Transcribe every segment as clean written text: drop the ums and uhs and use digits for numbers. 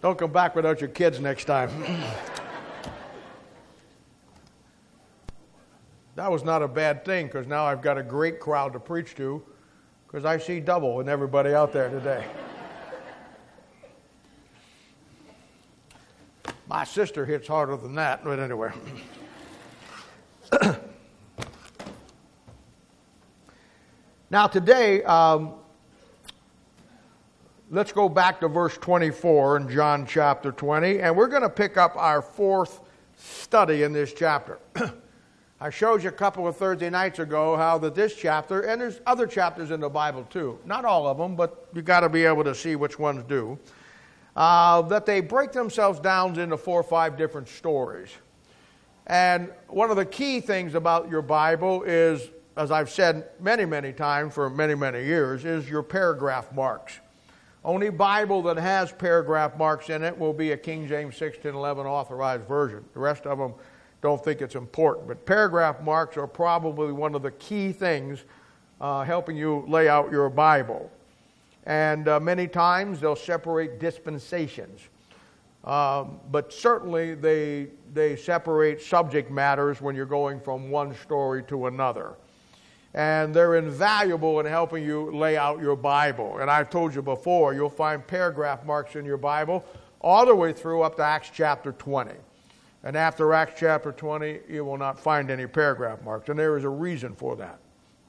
Don't come back without your kids next time. That was not a bad thing, because now I've got a great crowd to preach to, because I see double in everybody out there today. My sister hits harder than that, but anyway. Now today, let's go back to verse 24 in John chapter 20, and we're going to pick up our fourth study in this chapter. I showed you a couple of Thursday nights ago how that this chapter, and there's other chapters in the Bible too, not all of them, but you got to be able to see which ones do, that they break themselves down into 4 or 5 different stories. And one of the key things about your Bible is, as I've said many, many times for many, many years, is your paragraph marks. Only Bible that has paragraph marks in it will be a King James 1611 authorized version. The rest of them don't think it's important. But paragraph marks are probably one of the key things helping you lay out your Bible. And many times they'll separate dispensations. But certainly they separate subject matters when you're going from one story to another. And they're invaluable in helping you lay out your Bible. And I've told you before, you'll find paragraph marks in your Bible all the way through up to Acts chapter 20. And after Acts chapter 20, you will not find any paragraph marks. And there is a reason for that.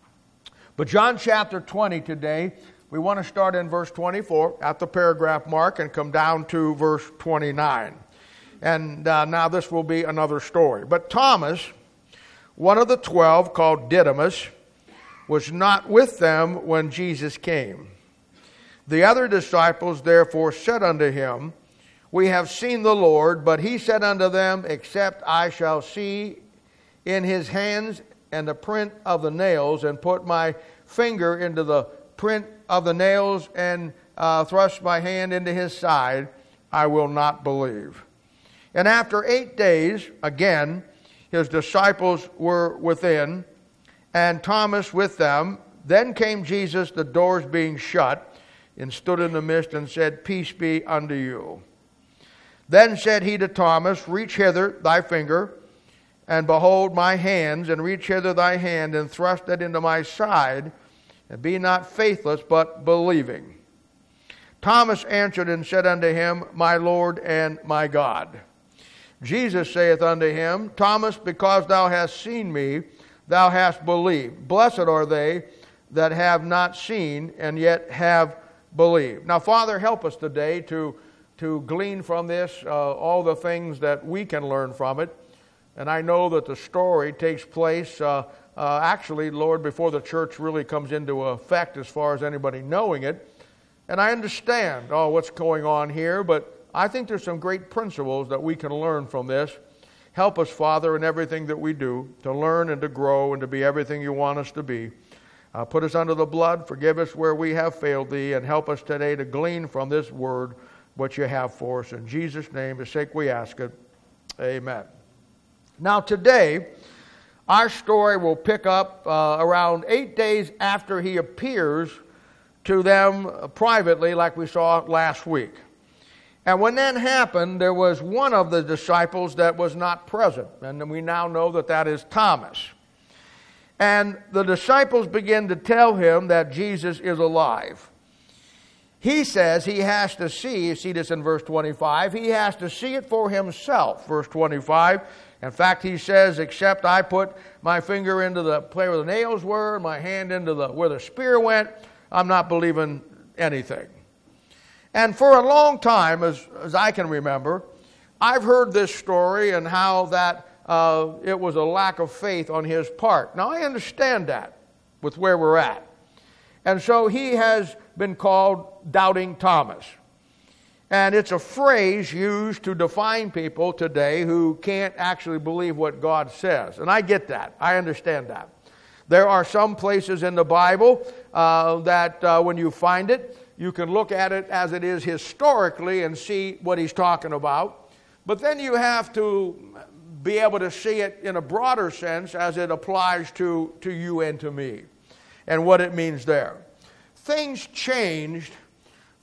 But John chapter 20 today, we want to start in verse 24 at the paragraph mark and come down to verse 29. And now this will be another story. But Thomas, one of the 12, called Didymus, was not with them when Jesus came. The other disciples therefore said unto him, We have seen the Lord. But he said unto them, Except I shall see in his hands and the print of the nails, and put my finger into the print of the nails, and thrust my hand into his side, I will not believe. And after 8 days, again, his disciples were within, and Thomas with them. Then came Jesus, the doors being shut, and stood in the midst, and said, Peace be unto you. Then said he to Thomas, Reach hither thy finger, and behold my hands, and reach hither thy hand, and thrust it into my side, and be not faithless, but believing. Thomas answered and said unto him, My Lord and my God. Jesus saith unto him, Thomas, because thou hast seen me, thou hast believed. Blessed are they that have not seen, and yet have believed. Now, Father, help us today to glean from this all the things that we can learn from it. And I know that the story takes place actually, Lord, before the church really comes into effect as far as anybody knowing it. And I understand what's going on here, but I think there's some great principles that we can learn from this. Help us, Father, in everything that we do, to learn and to grow and to be everything you want us to be. Put us under the blood, forgive us where we have failed thee, and help us today to glean from this word what you have for us. In Jesus' name, for sake we ask it. Amen. Now today, our story will pick up around 8 days after he appears to them privately, like we saw last week. And when that happened, there was one of the disciples that was not present. And we now know that that is Thomas. And the disciples begin to tell him that Jesus is alive. He says he has to see, you see this in verse 25, he has to see it for himself, verse 25. In fact, he says, Except I put my finger into the place where the nails were, my hand into where the spear went, I'm not believing anything. And for a long time, as I can remember, I've heard this story and how that it was a lack of faith on his part. Now, I understand that with where we're at. And so he has been called Doubting Thomas. And it's a phrase used to define people today who can't actually believe what God says. And I get that. I understand that. There are some places in the Bible that when you find it, you can look at it as it is historically and see what he's talking about. But then you have to be able to see it in a broader sense as it applies to you and to me and what it means there. Things changed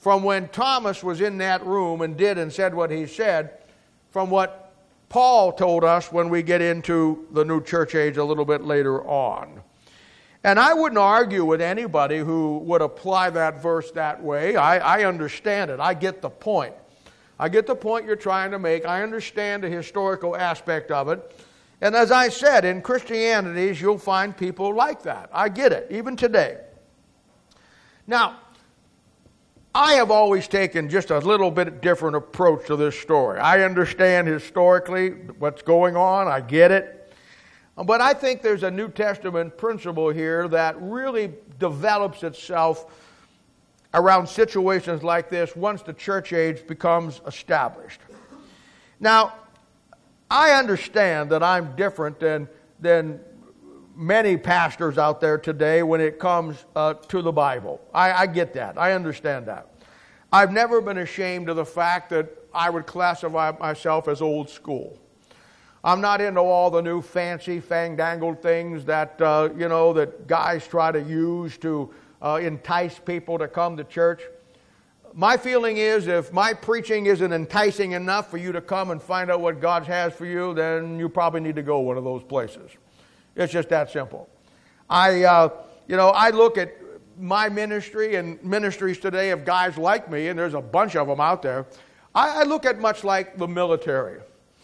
from when Thomas was in that room and did and said what he said, from what Paul told us when we get into the new church age a little bit later on. And I wouldn't argue with anybody who would apply that verse that way. I understand it. I get the point. I get the point you're trying to make. I understand the historical aspect of it. And as I said, in Christianity, you'll find people like that. I get it, even today. Now, I have always taken just a little bit different approach to this story. I understand historically what's going on. I get it. But I think there's a New Testament principle here that really develops itself around situations like this once the church age becomes established. Now, I understand that I'm different than many pastors out there today when it comes to the Bible. I get that. I understand that. I've never been ashamed of the fact that I would classify myself as old school. I'm not into all the new fancy, fandangled things that, that guys try to use to entice people to come to church. My feeling is if my preaching isn't enticing enough for you to come and find out what God has for you, then you probably need to go one of those places. It's just that simple. I look at my ministry and ministries today of guys like me, and there's a bunch of them out there. I look at much like the military.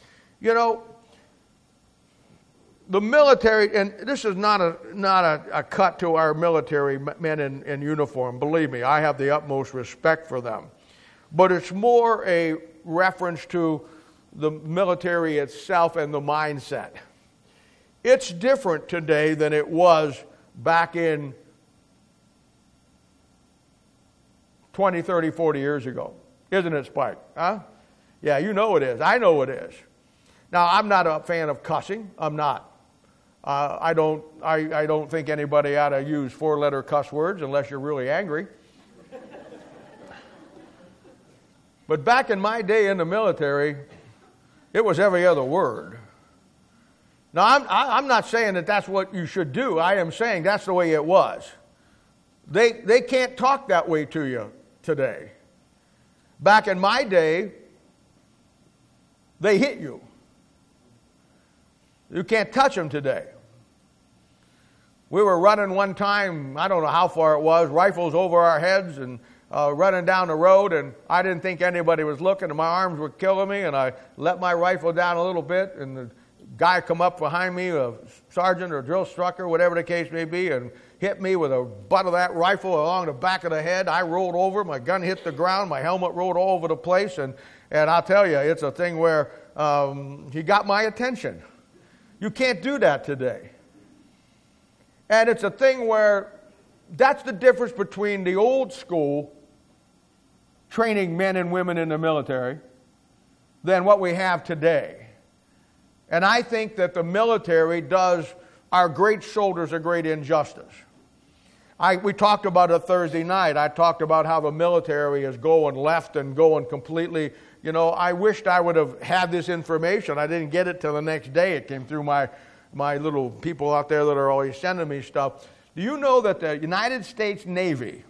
The military, and this is not a cut to our military men in uniform. Believe me, I have the utmost respect for them. But it's more a reference to the military itself and the mindset. It's different today than it was back in 20, 30, 40 years ago. Isn't it, Spike? Huh? Yeah, you know it is. I know it is. Now, I'm not a fan of cussing. I'm not. I don't think anybody ought to use 4-letter cuss words unless you're really angry. But back in my day in the military, it was every other word. Now, I'm not saying that that's what you should do. I am saying that's the way it was. They can't talk that way to you today. Back in my day, they hit you. You can't touch them today. We were running one time, I don't know how far it was, rifles over our heads and running down the road, and I didn't think anybody was looking, and my arms were killing me, and I let my rifle down a little bit, and the guy come up behind me, a sergeant or drill instructor, whatever the case may be, and hit me with the butt of that rifle along the back of the head. I rolled over, my gun hit the ground, my helmet rolled all over the place, and I'll tell you, it's a thing where he got my attention. You can't do that today. And it's a thing where that's the difference between the old school training men and women in the military than what we have today. And I think that the military does our great soldiers a great injustice. We talked about it Thursday night. I talked about how the military is going left and going completely. I wished I would have had this information. I didn't get it till the next day. It came through my little people out there that are always sending me stuff. Do you know that the United States Navy,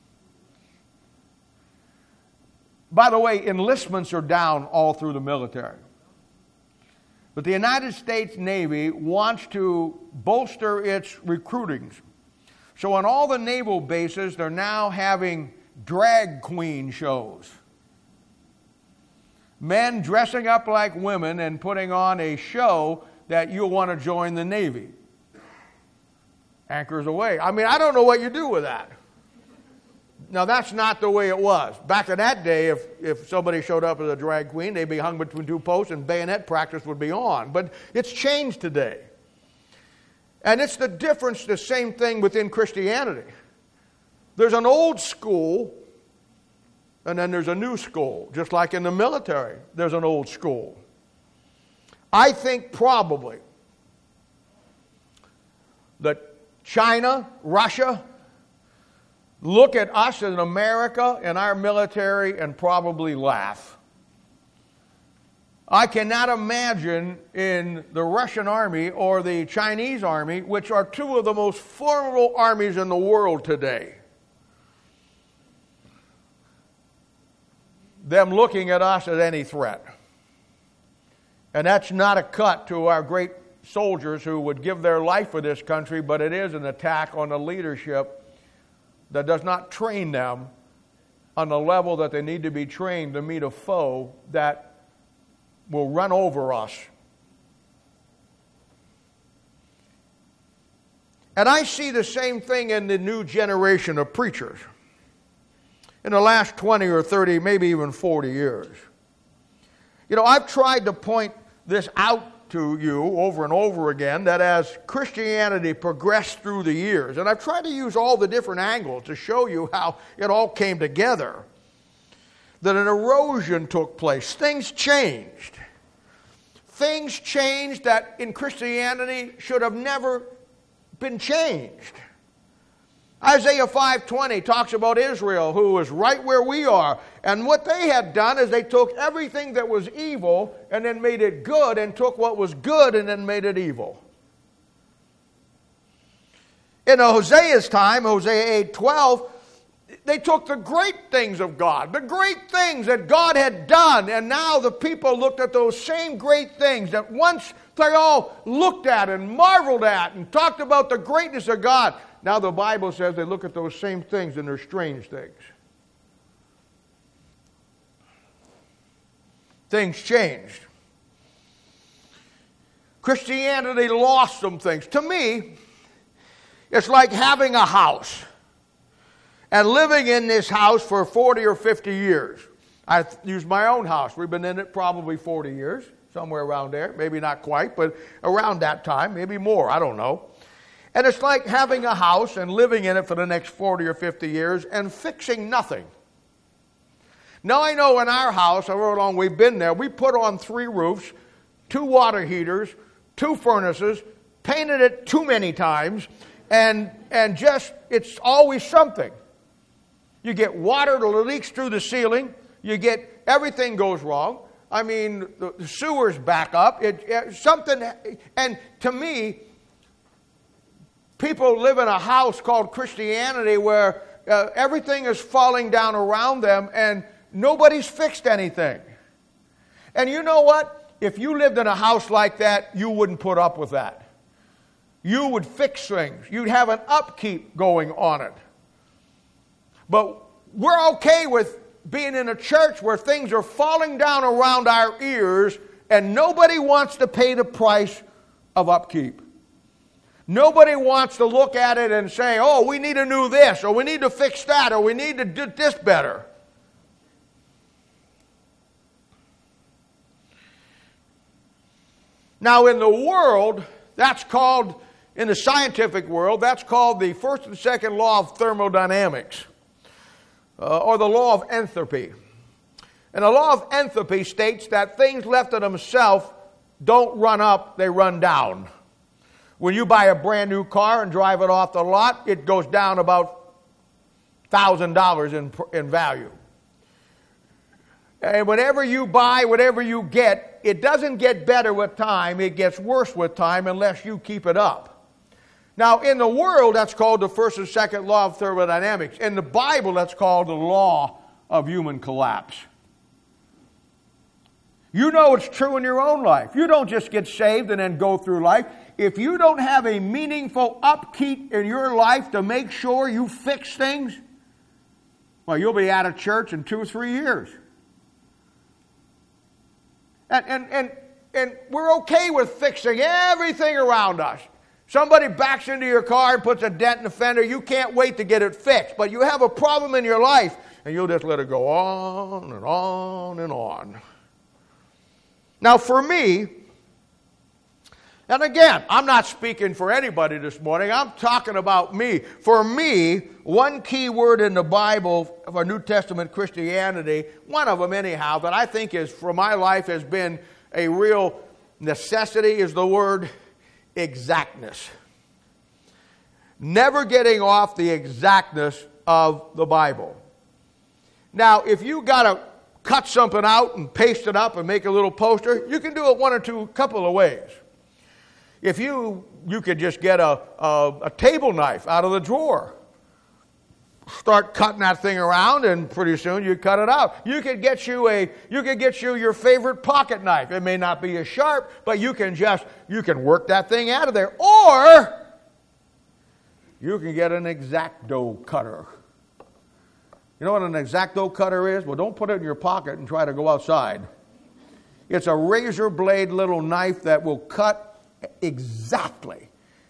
by the way, enlistments are down all through the military. But the United States Navy wants to bolster its recruiting. So on all the naval bases, they're now having drag queen shows. Men dressing up like women and putting on a show that you'll want to join the Navy. Anchors away. I mean, I don't know what you do with that. Now, that's not the way it was. Back in that day, if somebody showed up as a drag queen, they'd be hung between two posts and bayonet practice would be on. But it's changed today. And it's the difference, the same thing within Christianity. There's an old school, and then there's a new school. Just like in the military, there's an old school. I think probably that China, Russia, look at us in America and our military and probably laugh. I cannot imagine in the Russian army or the Chinese army, which are two of the most formidable armies in the world today, them looking at us as any threat. And that's not a cut to our great soldiers who would give their life for this country, but it is an attack on the leadership that does not train them on the level that they need to be trained to meet a foe that will run over us. And I see the same thing in the new generation of preachers in the last 20 or 30, maybe even 40 years. You know, I've tried to point this out to you over and over again, that as Christianity progressed through the years, and I've tried to use all the different angles to show you how it all came together, that an erosion took place. Things changed. Things changed that in Christianity should have never been changed. Isaiah 5:20 talks about Israel, who was right where we are. And what they had done is they took everything that was evil and then made it good, and took what was good and then made it evil. In Hosea's time, Hosea 8:12, they took the great things of God, the great things that God had done, and now the people looked at those same great things that once they all looked at and marveled at and talked about the greatness of God. Now the Bible says they look at those same things and they're strange things. Things changed. Christianity lost some things. To me, it's like having a house and living in this house for 40 or 50 years. I use my own house. We've been in it probably 40 years, somewhere around there. Maybe not quite, but around that time, maybe more, I don't know. And it's like having a house and living in it for the next 40 or 50 years and fixing nothing. Now I know in our house, however long we've been there, we put on 3 roofs, 2 water heaters, 2 furnaces, painted it too many times, and just, it's always something. You get water that leaks through the ceiling, you get, everything goes wrong. I mean, the sewers back up, something, and to me, people live in a house called Christianity where everything is falling down around them and nobody's fixed anything. And you know what? If you lived in a house like that, you wouldn't put up with that. You would fix things. You'd have an upkeep going on it. But we're okay with being in a church where things are falling down around our ears and nobody wants to pay the price of upkeep. Nobody wants to look at it and say, oh, we need to do this, or we need to fix that, or we need to do this better. Now, in the world, that's called, in the scientific world, that's called the first and second law of thermodynamics, or the law of entropy. And the law of entropy states that things left to themselves don't run up, they run down. When you buy a brand new car and drive it off the lot, it goes down about $1,000 in value. And whatever you buy, whatever you get, it doesn't get better with time. It gets worse with time unless you keep it up. Now, in the world, that's called the first and second law of thermodynamics. In the Bible, that's called the law of human collapse. You know it's true in your own life. You don't just get saved and then go through life. If you don't have a meaningful upkeep in your life to make sure you fix things, well, you'll be out of church in 2 or 3 years. And we're okay with fixing everything around us. Somebody backs into your car and puts a dent in the fender, you can't wait to get it fixed. But you have a problem in your life, and you'll just let it go on and on and on. Now, for me, and again, I'm not speaking for anybody this morning. I'm talking about me. For me, one key word in the Bible for New Testament Christianity, one of them anyhow, that I think is, for my life, has been a real necessity, is the word exactness. Never getting off the exactness of the Bible. Now, if you got to cut something out and paste it up and make a little poster, you can do it couple of ways. If you could just get a table knife out of the drawer, start cutting that thing around, and pretty soon you cut it out. You could get you your favorite pocket knife. It may not be as sharp, but you can work that thing out of there. Or you can get an X-Acto cutter. You know what an X-Acto cutter is? Well, don't put it in your pocket and try to go outside. It's a razor blade little knife that will cut exactly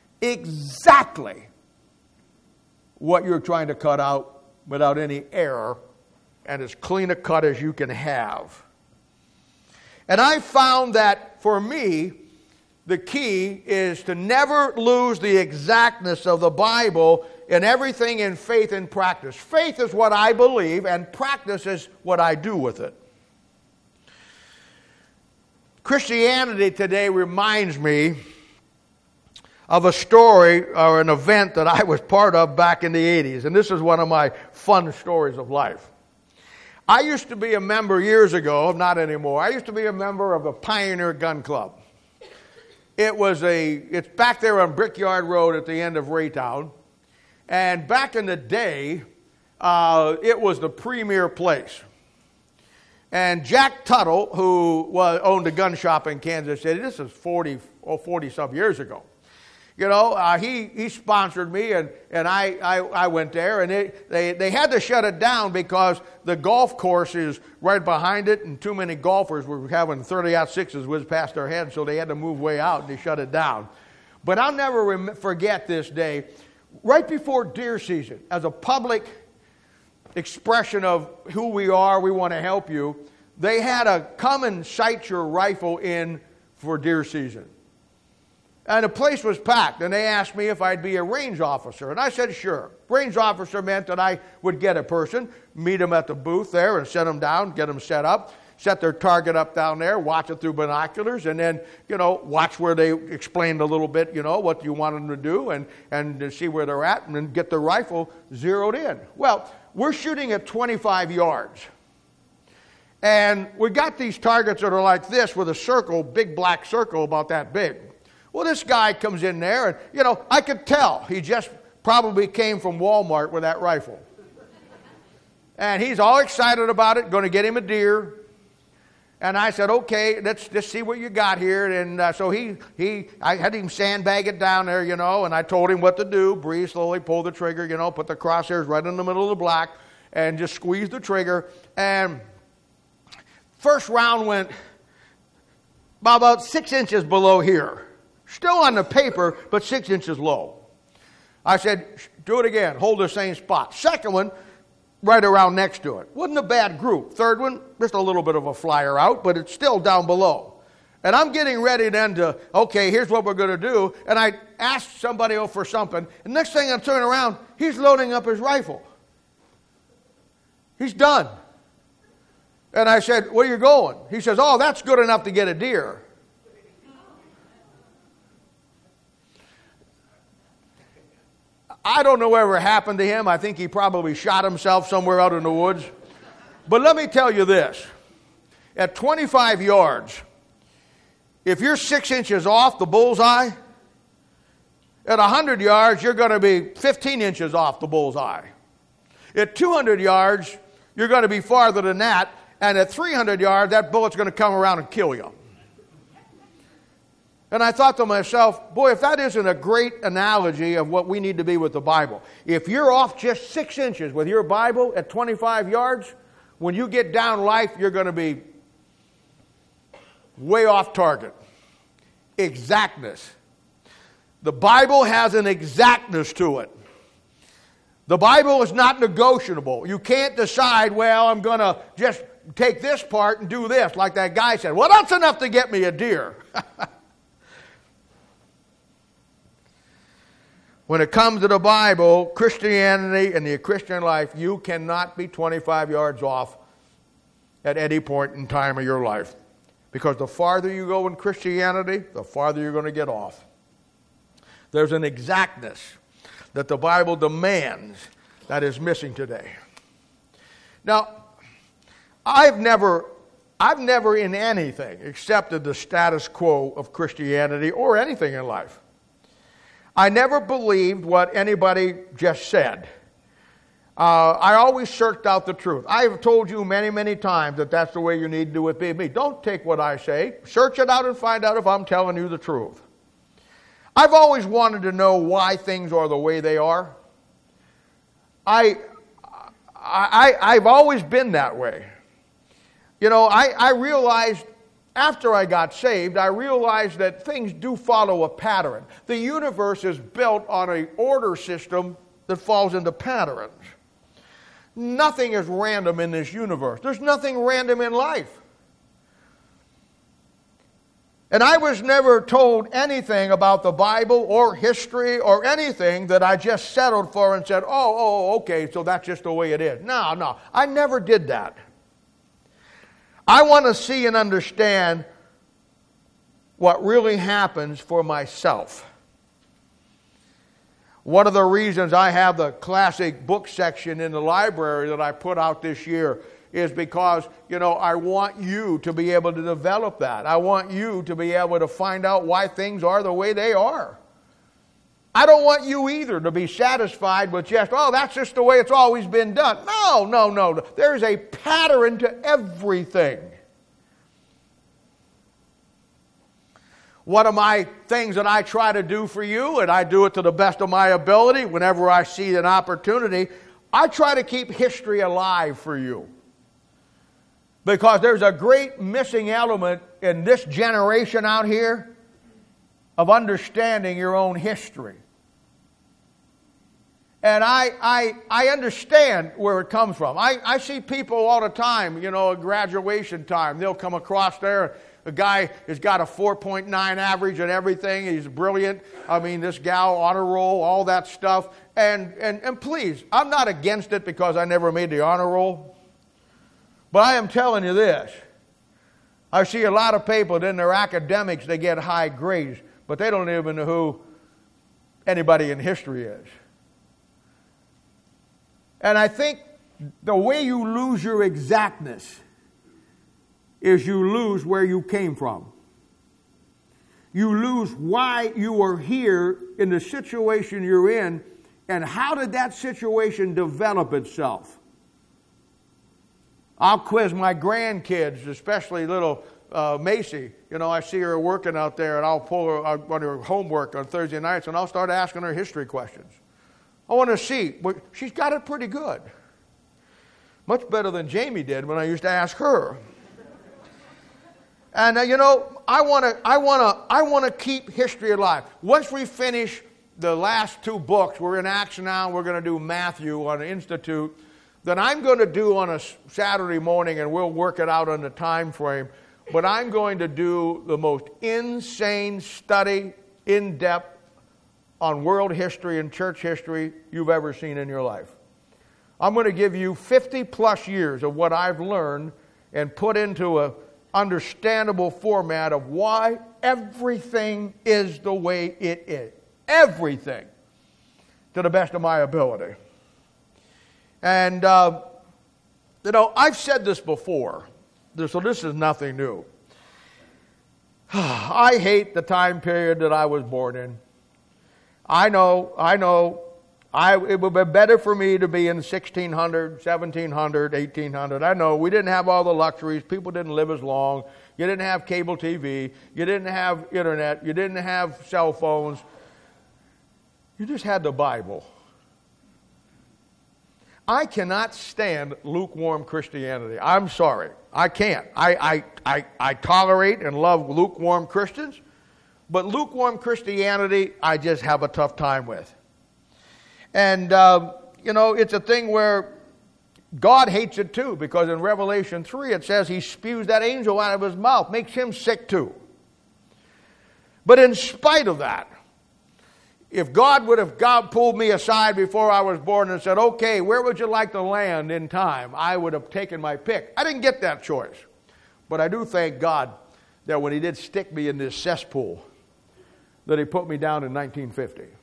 what you're trying to cut out without any error, and as clean a cut as you can have. And I found that for me, the key is to never lose the exactness of the Bible in everything in faith and practice. Faith is what I believe, and practice is what I do with it. Christianity today reminds me of a story or an event that I was part of back in the 80s. And this is one of my fun stories of life. I used to be a member years ago, not anymore. I used to be a member of the Pioneer Gun Club. It's back there on Brickyard Road at the end of Raytown. And back in the day, it was the premier place. And Jack Tuttle, who owned a gun shop in Kansas City, this is 40-some years ago. You know, he sponsored me, and I went there, and they had to shut it down because the golf course is right behind it, and too many golfers were having 30-06s whiz past their heads, so they had to move way out, and they shut it down. But I'll never forget this day. Right before deer season, as a public expression of who we are, we want to help you, they had a come and sight your rifle in for deer season. And the place was packed, and they asked me if I'd be a range officer. And I said, sure. Range officer meant that I would get a person, meet them at the booth there, and set them down, get them set up, set their target up down there, watch it through binoculars, and then, watch where they explained a little bit, what you want them to do, and to see where they're at, and then get the rifle zeroed in. Well, we're shooting at 25 yards. And we got these targets that are like this with a circle, big black circle about that big. Well, this guy comes in there, and, I could tell he just probably came from Walmart with that rifle. And he's all excited about it, going to get him a deer. And I said, okay, let's just see what you got here. And so I had him sandbag it down there, and I told him what to do. Breathe slowly, pull the trigger, put the crosshairs right in the middle of the black, and just squeeze the trigger. And first round went about 6 inches below here. Still on the paper, but 6 inches low. I said, do it again. Hold the same spot. Second one, right around next to it. Wasn't a bad group. Third one, just a little bit of a flyer out, but it's still down below. And I'm getting ready then to, okay, here's what we're going to do. And I asked somebody for something. And next thing I turn around, he's loading up his rifle. He's done. And I said, where are you going? He says, oh, that's good enough to get a deer. I don't know whatever happened to him. I think he probably shot himself somewhere out in the woods. But let me tell you this. At 25 yards, if you're 6 inches off the bullseye, at 100 yards, you're going to be 15 inches off the bullseye. At 200 yards, you're going to be farther than that. And at 300 yards, that bullet's going to come around and kill you. And I thought to myself, boy, if that isn't a great analogy of what we need to be with the Bible. If you're off just 6 inches with your Bible at 25 yards, when you get down life, you're going to be way off target. Exactness. The Bible has an exactness to it. The Bible is not negotiable. You can't decide, well, I'm going to just take this part and do this, like that guy said. Well, that's enough to get me a deer. When it comes to the Bible, Christianity and the Christian life, you cannot be 25 yards off at any point in time of your life. Because the farther you go in Christianity, the farther you're going to get off. There's an exactness that the Bible demands that is missing today. Now, I've never in anything accepted the status quo of Christianity or anything in life. I never believed what anybody just said. I always searched out the truth. I've told you many, many times that that's the way you need to do with me. Don't take what I say. Search it out and find out if I'm telling you the truth. I've always wanted to know why things are the way they are. I've always been that way. You know, I realized after I got saved, I realized that things do follow a pattern. The universe is built on an order system that falls into patterns. Nothing is random in this universe. There's nothing random in life. And I was never told anything about the Bible or history or anything that I just settled for and said, okay, so that's just the way it is. No, I never did that. I want to see and understand what really happens for myself. One of the reasons I have the classic book section in the library that I put out this year is because, you know, I want you to be able to develop that. I want you to be able to find out why things are the way they are. I don't want you either to be satisfied with just, that's just the way it's always been done. No. There's a pattern to everything. One of my things that I try to do for you, and I do it to the best of my ability whenever I see an opportunity, I try to keep history alive for you. Because there's a great missing element in this generation out here of understanding your own history. And I understand where it comes from. I see people all the time, you know, at graduation time. They'll come across there. A guy has got a 4.9 average and everything. He's brilliant. I mean, this gal, honor roll, all that stuff. And please, I'm not against it because I never made the honor roll. But I am telling you this. I see a lot of people that in their academics, they get high grades, but they don't even know who anybody in history is. And I think the way you lose your exactness is you lose where you came from. You lose why you are here in the situation you're in, and how did that situation develop itself. I'll quiz my grandkids, especially little Macy. You know, I see her working out there, and I'll pull her on her homework on Thursday nights, and I'll start asking her history questions. I want to see. She's got it pretty good. Much better than Jamie did when I used to ask her. And you know, I want to keep history alive. Once we finish the last two books, we're in Acts now. We're going to do Matthew on the Institute. Then I'm going to do on a Saturday morning, and we'll work it out on the time frame. But I'm going to do the most insane study, in depth, on world history and church history you've ever seen in your life. I'm going to give you 50 plus years of what I've learned and put into a understandable format of why everything is the way it is. Everything. To the best of my ability. And, you know, I've said this before, so this is nothing new. I hate the time period that I was born in. I know. It would be better for me to be in 1600, 1700, 1800. I know we didn't have all the luxuries. People didn't live as long. You didn't have cable TV. You didn't have internet. You didn't have cell phones. You just had the Bible. I cannot stand lukewarm Christianity. I'm sorry. I can't. I tolerate and love lukewarm Christians, but lukewarm Christianity I just have a tough time with. And, you know, it's a thing where God hates it too, because in Revelation 3 it says he spews that angel out of his mouth, makes him sick too. But in spite of that, if God pulled me aside before I was born and said, okay, where would you like to land in time? I would have taken my pick. I didn't get that choice. But I do thank God that when he did stick me in this cesspool, that he put me down in 1950.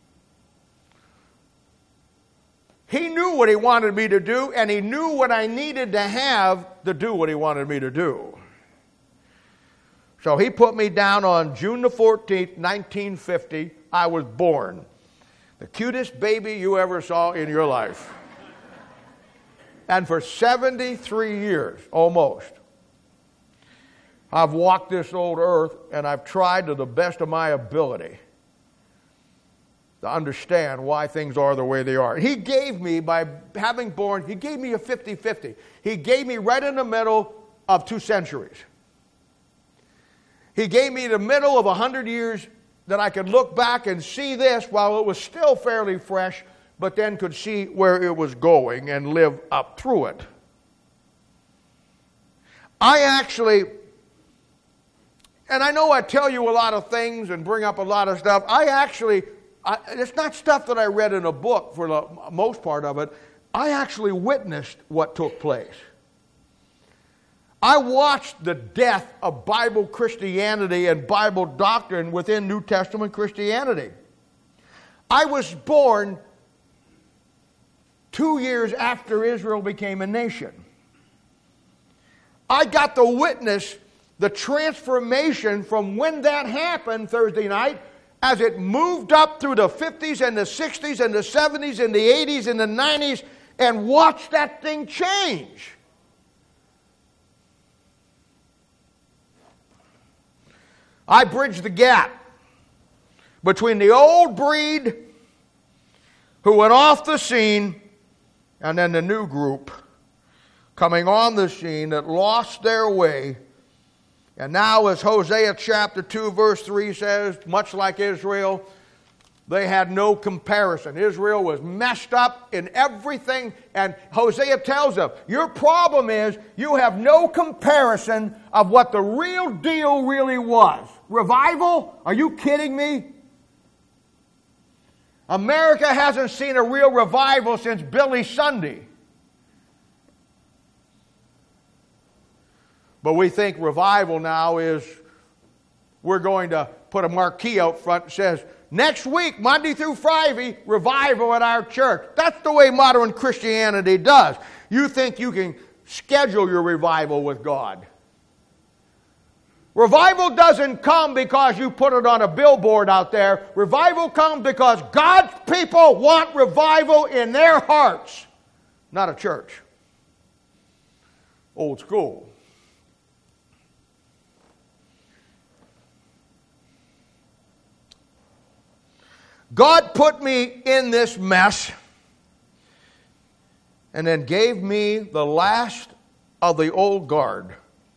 He knew what he wanted me to do, and he knew what I needed to have to do what he wanted me to do. So he put me down on June the 14th, 1950. I was born. The cutest baby you ever saw in your life. And for 73 years, almost, I've walked this old earth and I've tried to the best of my ability to understand why things are the way they are. He gave me, by having born, He gave me a 50-50. He gave me right in the middle of 2 centuries. He gave me the middle of 100 years that I could look back and see this while it was still fairly fresh, but then could see where it was going and live up through it. I actually, and I know I tell you a lot of things and bring up a lot of stuff, it's not stuff that I read in a book for the most part of it. I actually witnessed what took place. I watched the death of Bible Christianity and Bible doctrine within New Testament Christianity. I was born 2 years after Israel became a nation. I got to witness the transformation from when that happened Thursday night, as it moved up through the 50s and the 60s and the 70s and the 80s and the 90s, and watched that thing change. I bridged the gap between the old breed who went off the scene and then the new group coming on the scene that lost their way. And now, as Hosea chapter 2 verse 3 says, much like Israel, they had no comparison. Israel was messed up in everything, and Hosea tells them, your problem is you have no comparison of what the real deal really was. Revival? Are you kidding me? America hasn't seen a real revival since Billy Sunday. But we think revival now is we're going to put a marquee out front that says, next week, Monday through Friday, revival at our church. That's the way modern Christianity does. You think you can schedule your revival with God. Revival doesn't come because you put it on a billboard out there. Revival comes because God's people want revival in their hearts, not a church. Old school. God put me in this mess and then gave me the last of the old guard.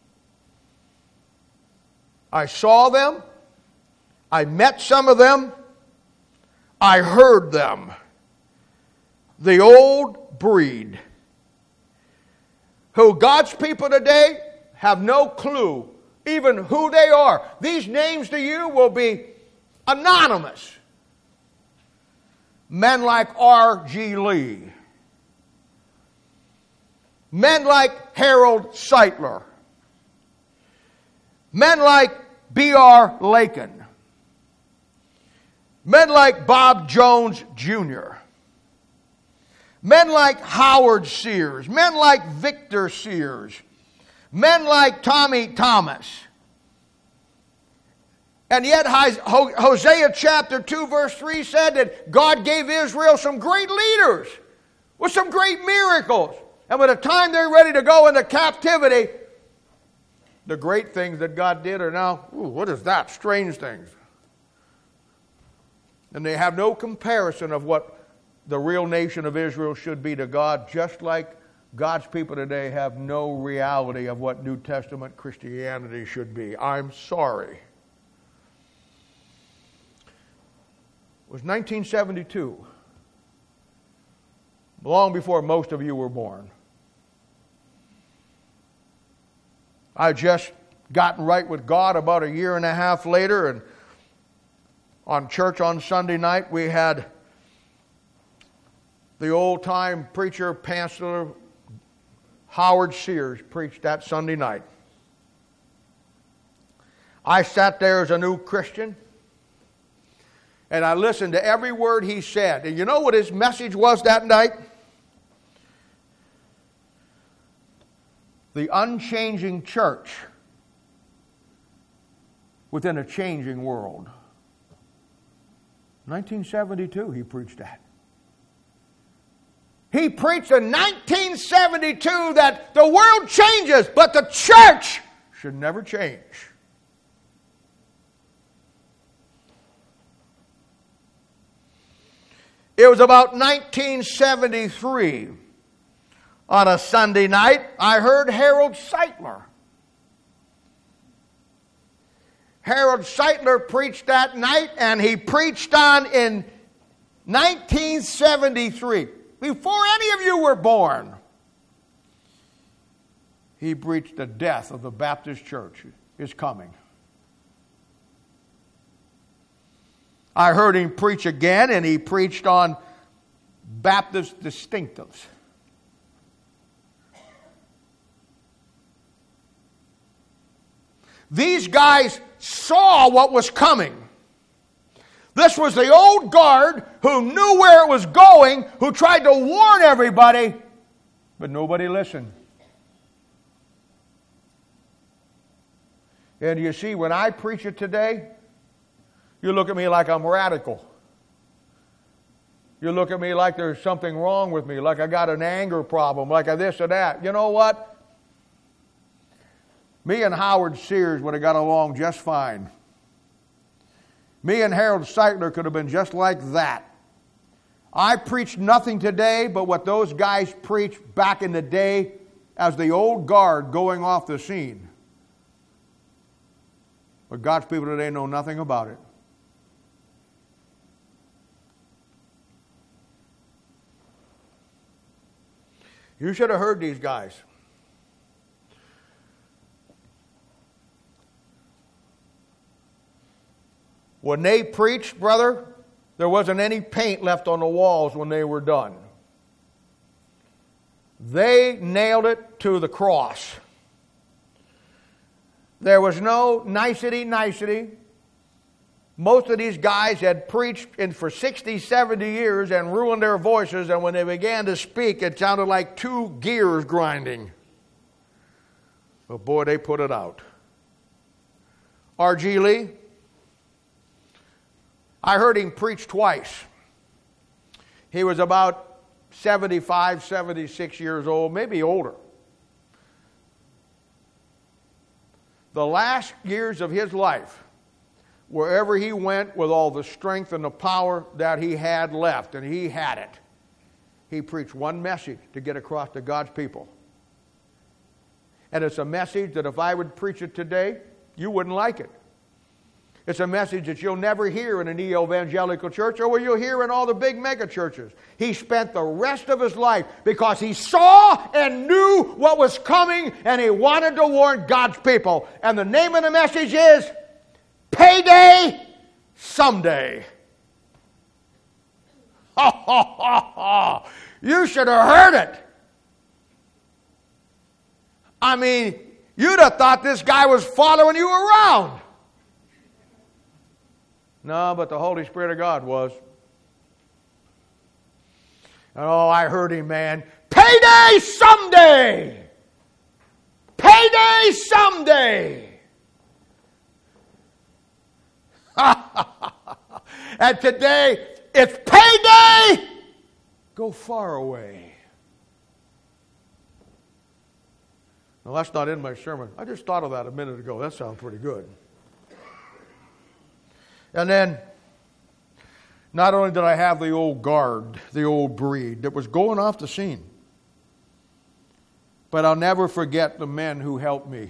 I saw them. I met some of them. I heard them. The old breed, who God's people today have no clue even who they are. These names to you will be anonymous. Men like R.G. Lee. Men like Harold Sightler. Men like B.R. Lakin. Men like Bob Jones Jr. Men like Howard Sears. Men like Victor Sears. Men like Tommy Thomas. And yet Hosea chapter 2 verse 3 said that God gave Israel some great leaders with some great miracles. And by the time they're ready to go into captivity, the great things that God did are now, what is that? Strange things. And they have no comparison of what the real nation of Israel should be to God, just like God's people today have no reality of what New Testament Christianity should be. I'm sorry. It was 1972, long before most of you were born. I had just gotten right with God about a year and a half later, and on church on Sunday night we had the old-time preacher, Pastor Howard Sears preached that Sunday night. I sat there as a new Christian, and I listened to every word he said. And you know what his message was that night? The unchanging church within a changing world. 1972 he preached that. He preached in 1972 that the world changes, but the church should never change. It was about 1973. On a Sunday night, I heard Harold Sightler. Harold Sightler preached that night, and he preached on in 1973. Before any of you were born, he preached the death of the Baptist church is coming. I heard him preach again, and he preached on Baptist distinctives. These guys saw what was coming. This was the old guard who knew where it was going, who tried to warn everybody, but nobody listened. And you see, when I preach it today, you look at me like I'm radical. You look at me like there's something wrong with me, like I got an anger problem, like a this or that. You know what? Me and Howard Sears would have got along just fine. Me and Harold Sightler could have been just like that. I preach nothing today but what those guys preached back in the day as the old guard going off the scene. But God's people today know nothing about it. You should have heard these guys. When they preached, brother, there wasn't any paint left on the walls when they were done. They nailed it to the cross. There was no nicety. Most of these guys had preached for 60, 70 years and ruined their voices, and when they began to speak, it sounded like two gears grinding. But boy, they put it out. R.G. Lee, I heard him preach twice. He was about 75, 76 years old, maybe older. The last years of his life, wherever he went with all the strength and the power that he had left, and he had it, he preached one message to get across to God's people. And it's a message that if I would preach it today, you wouldn't like it. It's a message that you'll never hear in an evangelical church or you'll hear in all the big mega churches. He spent the rest of his life because he saw and knew what was coming and he wanted to warn God's people. And the name of the message is Payday Someday. Ha ha ha ha! You should have heard it. I mean, you'd have thought this guy was following you around. No, but the Holy Spirit of God was. Oh, I heard him, man. Payday someday! Payday someday! And today, it's payday! Go far away. Now, that's not in my sermon. I just thought of that a minute ago. That sounds pretty good. And then, not only did I have the old guard, the old breed that was going off the scene, but I'll never forget the men who helped me.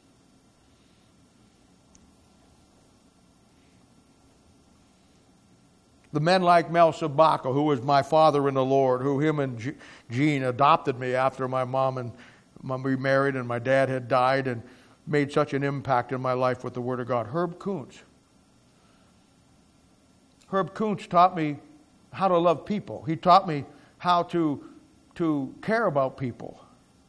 The men like Mel Sabaka, who was my father in the Lord, who him and Jean adopted me after my mom and we married and my dad had died and made such an impact in my life with the Word of God. Herb Kuntz. Herb Kuntz taught me how to love people. He taught me how to care about people.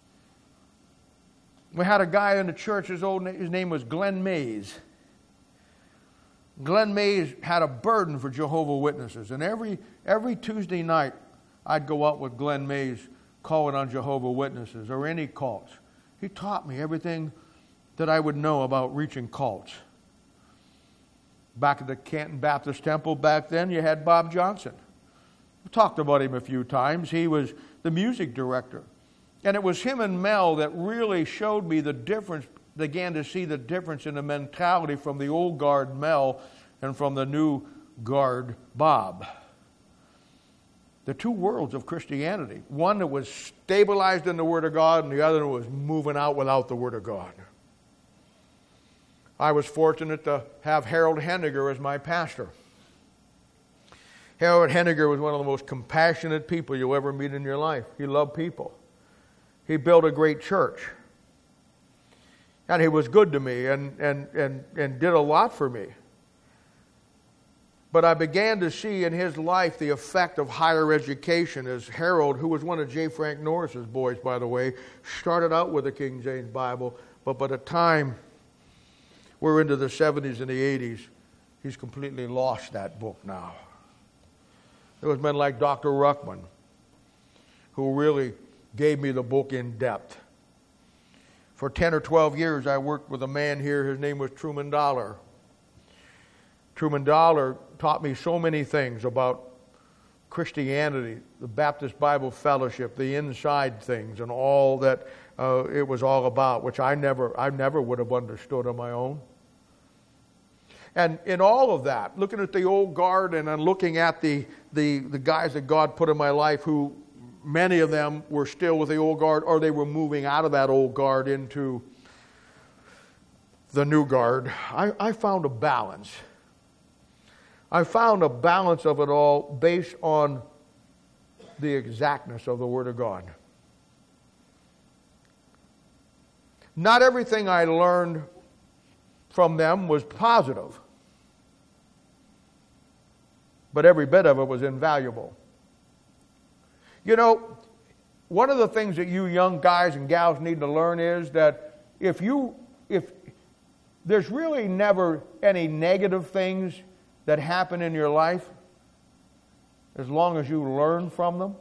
We had a guy in the church, his name was Glenn Mays. Glenn Mays had a burden for Jehovah's Witnesses. And every Tuesday night, I'd go out with Glenn Mays calling on Jehovah's Witnesses or any cults. He taught me everything that I would know about reaching cults. Back at the Canton Baptist Temple back then, you had Bob Johnson. We talked about him a few times. He was the music director. And it was him and Mel that really showed me the difference, began to see the difference in the mentality from the old guard Mel and from the new guard Bob. The two worlds of Christianity. One that was stabilized in the Word of God, and the other was moving out without the Word of God. I was fortunate to have Harold Henniger as my pastor. Harold Henniger was one of the most compassionate people you'll ever meet in your life. He loved people. He built a great church. And he was good to me and did a lot for me. But I began to see in his life the effect of higher education, as Harold, who was one of J. Frank Norris's boys, by the way, started out with the King James Bible, but by the time we're into the 70s and the 80s, he's completely lost that book now. There was men like Dr. Ruckman, who really gave me the book in depth. For 10 or 12 years, I worked with a man here. His name was Truman Dollar. Truman Dollar taught me so many things about Christianity, the Baptist Bible Fellowship, the inside things, and all that it was all about, which I never would have understood on my own. And in all of that, looking at the old guard and then looking at the guys that God put in my life, who many of them were still with the old guard, or they were moving out of that old guard into the new guard, I found a balance. I found a balance of it all based on the exactness of the Word of God. Not everything I learned from them was positive, but every bit of it was invaluable. You know, one of the things that you young guys and gals need to learn is that if there's really never any negative things that happen in your life, as long as you learn from them.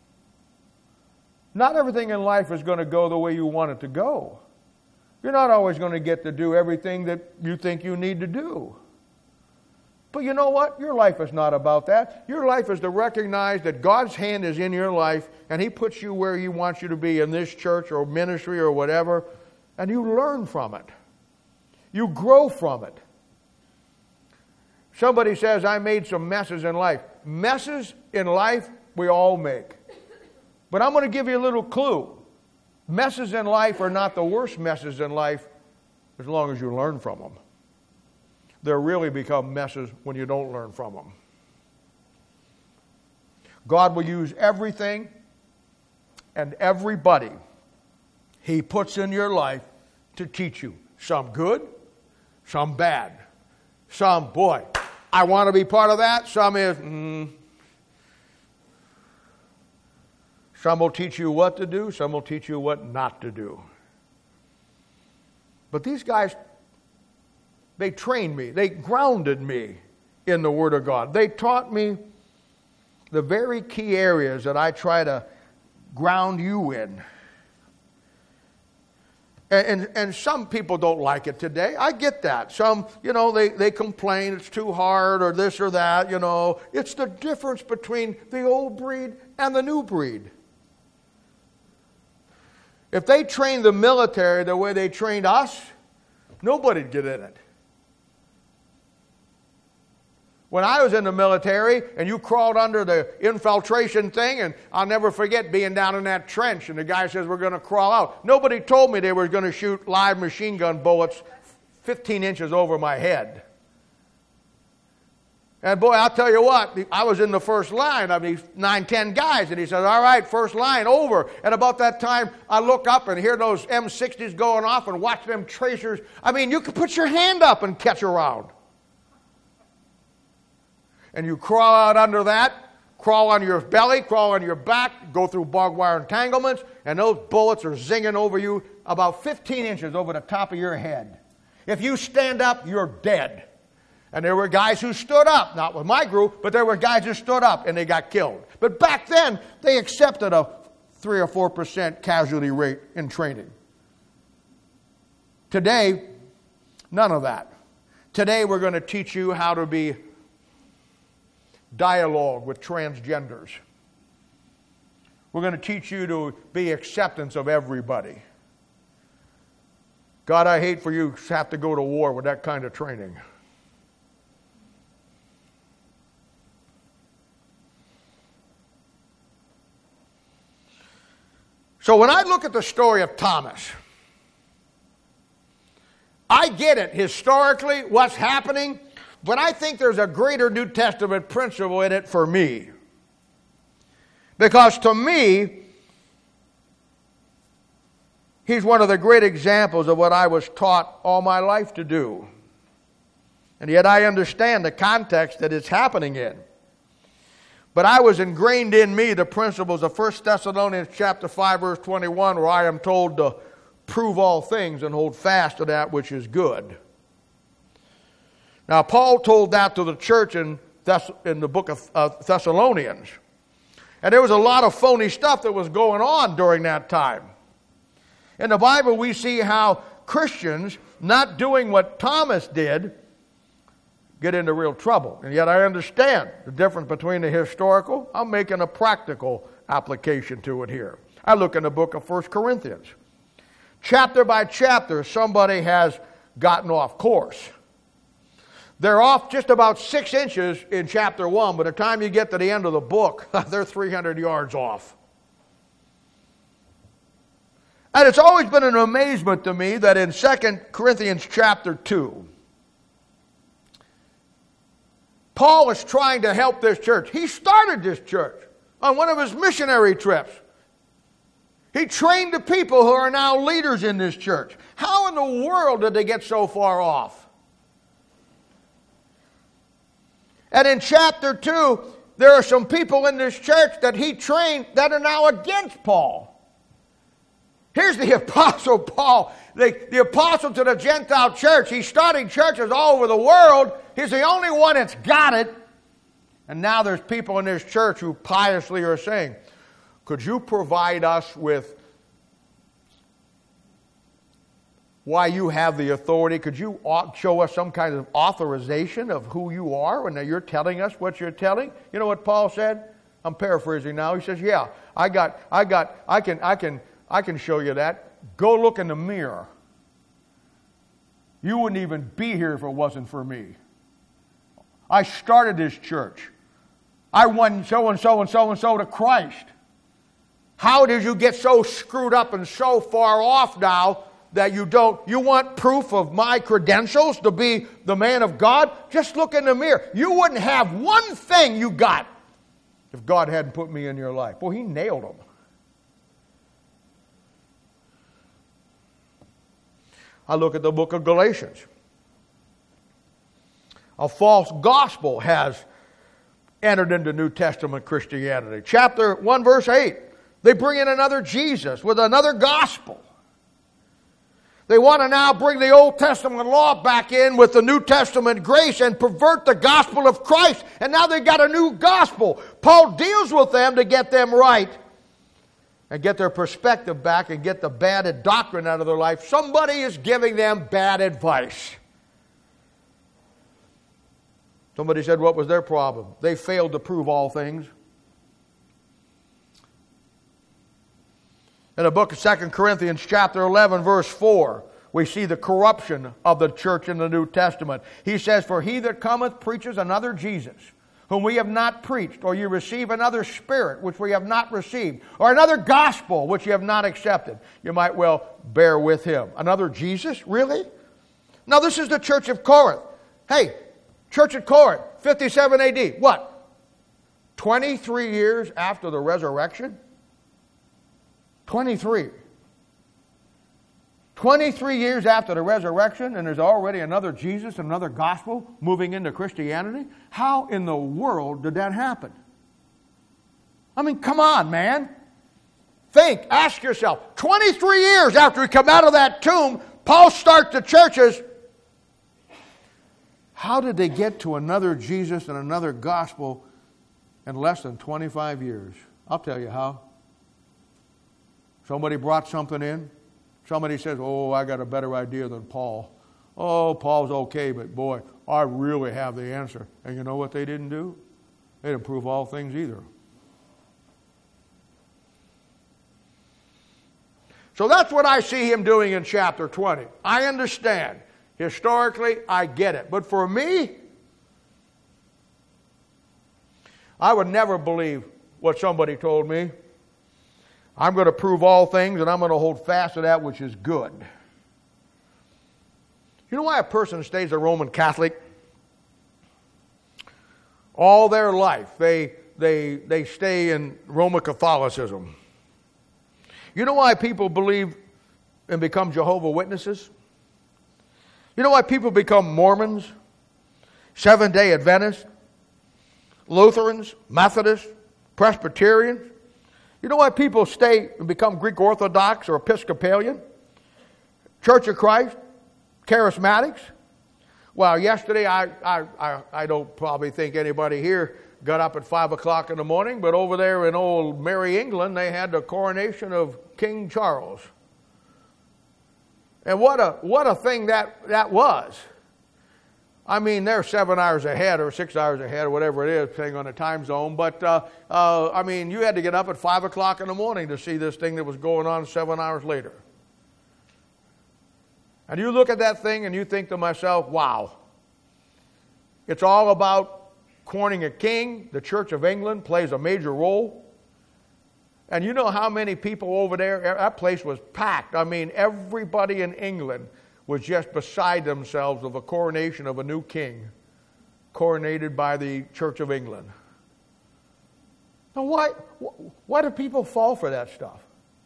Not everything in life is going to go the way you want it to go. You're not always going to get to do everything that you think you need to do. But you know what? Your life is not about that. Your life is to recognize that God's hand is in your life, and He puts you where He wants you to be in this church or ministry or whatever, and you learn from it. You grow from it. Somebody says, I made some messes in life. Messes in life, we all make. But I'm going to give you a little clue. Messes in life are not the worst messes in life as long as you learn from them. They really become messes when you don't learn from them. God will use everything and everybody He puts in your life to teach you. Some good, some bad. Some, boy, I want to be part of that. Some is, Some will teach you what to do. Some will teach you what not to do. But these guys, they trained me. They grounded me in the Word of God. They taught me the very key areas that I try to ground you in. And some people don't like it today. I get that. Some, they complain it's too hard or this or that, It's the difference between the old breed and the new breed. If they trained the military the way they trained us, nobody'd get in it. When I was in the military and you crawled under the infiltration thing, and I'll never forget being down in that trench and the guy says we're going to crawl out. Nobody told me they were going to shoot live machine gun bullets 15 inches over my head. And boy, I'll tell you what, I was in the first line of these 9, 10 guys, and he said, all right, first line, over. And about that time, I look up and hear those M60s going off and watch them tracers. I mean, you could put your hand up and catch a round. And you crawl out under that, crawl on your belly, crawl on your back, go through barbed wire entanglements, and those bullets are zinging over you about 15 inches over the top of your head. If you stand up, you're dead. And there were guys who stood up, not with my group, but there were guys who stood up and they got killed. But back then, they accepted a 3 or 4% casualty rate in training. Today, none of that. Today, we're going to teach you how to be dialogue with transgenders. We're going to teach you to be acceptance of everybody. God, I hate for you to have to go to war with that kind of training. So when I look at the story of Thomas, I get it historically, what's happening, but I think there's a greater New Testament principle in it for me. Because to me, he's one of the great examples of what I was taught all my life to do. And yet I understand the context that it's happening in. But I was ingrained in me the principles of 1 Thessalonians chapter 5, verse 21, where I am told to prove all things and hold fast to that which is good. Now, Paul told that to the church in the book of Thessalonians. And there was a lot of phony stuff that was going on during that time. In the Bible, we see how Christians, not doing what Thomas did, get into real trouble. And yet I understand the difference between the historical. I'm making a practical application to it here. I look in the book of 1 Corinthians. Chapter by chapter, somebody has gotten off course. They're off just about 6 inches in chapter 1. By the time you get to the end of the book, they're 300 yards off. And it's always been an amazement to me that in 2 Corinthians chapter 2, Paul is trying to help this church. He started this church on one of his missionary trips. He trained the people who are now leaders in this church. How in the world did they get so far off? And in chapter 2, there are some people in this church that he trained that are now against Paul. Here's the Apostle Paul, the apostle to the Gentile church. He's starting churches all over the world. He's the only one that's got it. And now there's people in this church who piously are saying, could you provide us with why you have the authority? Could you show us some kind of authorization of who you are when you're telling us what you're telling? You know what Paul said? I'm paraphrasing now. He says, yeah, I can show you that. Go look in the mirror. You wouldn't even be here if it wasn't for me. I started this church. I won so-and-so and so-and-so to Christ. How did you get so screwed up and so far off now that you want proof of my credentials to be the man of God? Just look in the mirror. You wouldn't have one thing you got if God hadn't put me in your life. Well, he nailed them. I look at the book of Galatians. A false gospel has entered into New Testament Christianity. Chapter 1, verse 8. They bring in another Jesus with another gospel. They want to now bring the Old Testament law back in with the New Testament grace and pervert the gospel of Christ. And now they've got a new gospel. Paul deals with them to get them right and get their perspective back and get the bad doctrine out of their life. Somebody is giving them bad advice. Somebody said, what was their problem? They failed to prove all things. In the book of 2 Corinthians chapter 11, verse 4, we see the corruption of the church in the New Testament. He says, for he that cometh preaches another Jesus, whom we have not preached, or you receive another spirit, which we have not received, or another gospel, which you have not accepted. You might well bear with him. Another Jesus? Really? Now this is the church of Corinth. Hey, church at Corinth, 57 AD. What? 23 years after the resurrection? 23 years after the resurrection, and there's already another Jesus and another gospel moving into Christianity? How in the world did that happen? I mean, come on, man. Think, ask yourself. 23 years after we come out of that tomb, Paul starts the churches. How did they get to another Jesus and another gospel in less than 25 years? I'll tell you how. Somebody brought something in. Somebody says, oh, I got a better idea than Paul. Oh, Paul's okay, but boy, I really have the answer. And you know what they didn't do? They didn't prove all things either. So that's what I see him doing in chapter 20. I understand. Historically, I get it. But for me, I would never believe what somebody told me. I'm going to prove all things, and I'm going to hold fast to that which is good. You know why a person stays a Roman Catholic? All their life, they stay in Roman Catholicism. You know why people believe and become Jehovah's Witnesses? You know why people become Mormons, Seventh-day Adventists, Lutherans, Methodists, Presbyterians? You know why people stay and become Greek Orthodox or Episcopalian? Church of Christ, Charismatics? Well, yesterday, I don't probably think anybody here got up at 5 o'clock in the morning, but over there in old Merry England, they had the coronation of King Charles. And what a thing that was. I mean, they're 7 hours ahead or 6 hours ahead or whatever it is, depending on the time zone. But, I mean, you had to get up at 5 o'clock in the morning to see this thing that was going on 7 hours later. And you look at that thing and you think to myself, wow. It's all about coroning a king. The Church of England plays a major role. And you know how many people over there, that place was packed. I mean, everybody in England was just beside themselves of the coronation of a new king, coronated by the Church of England. Now, why do people fall for that stuff?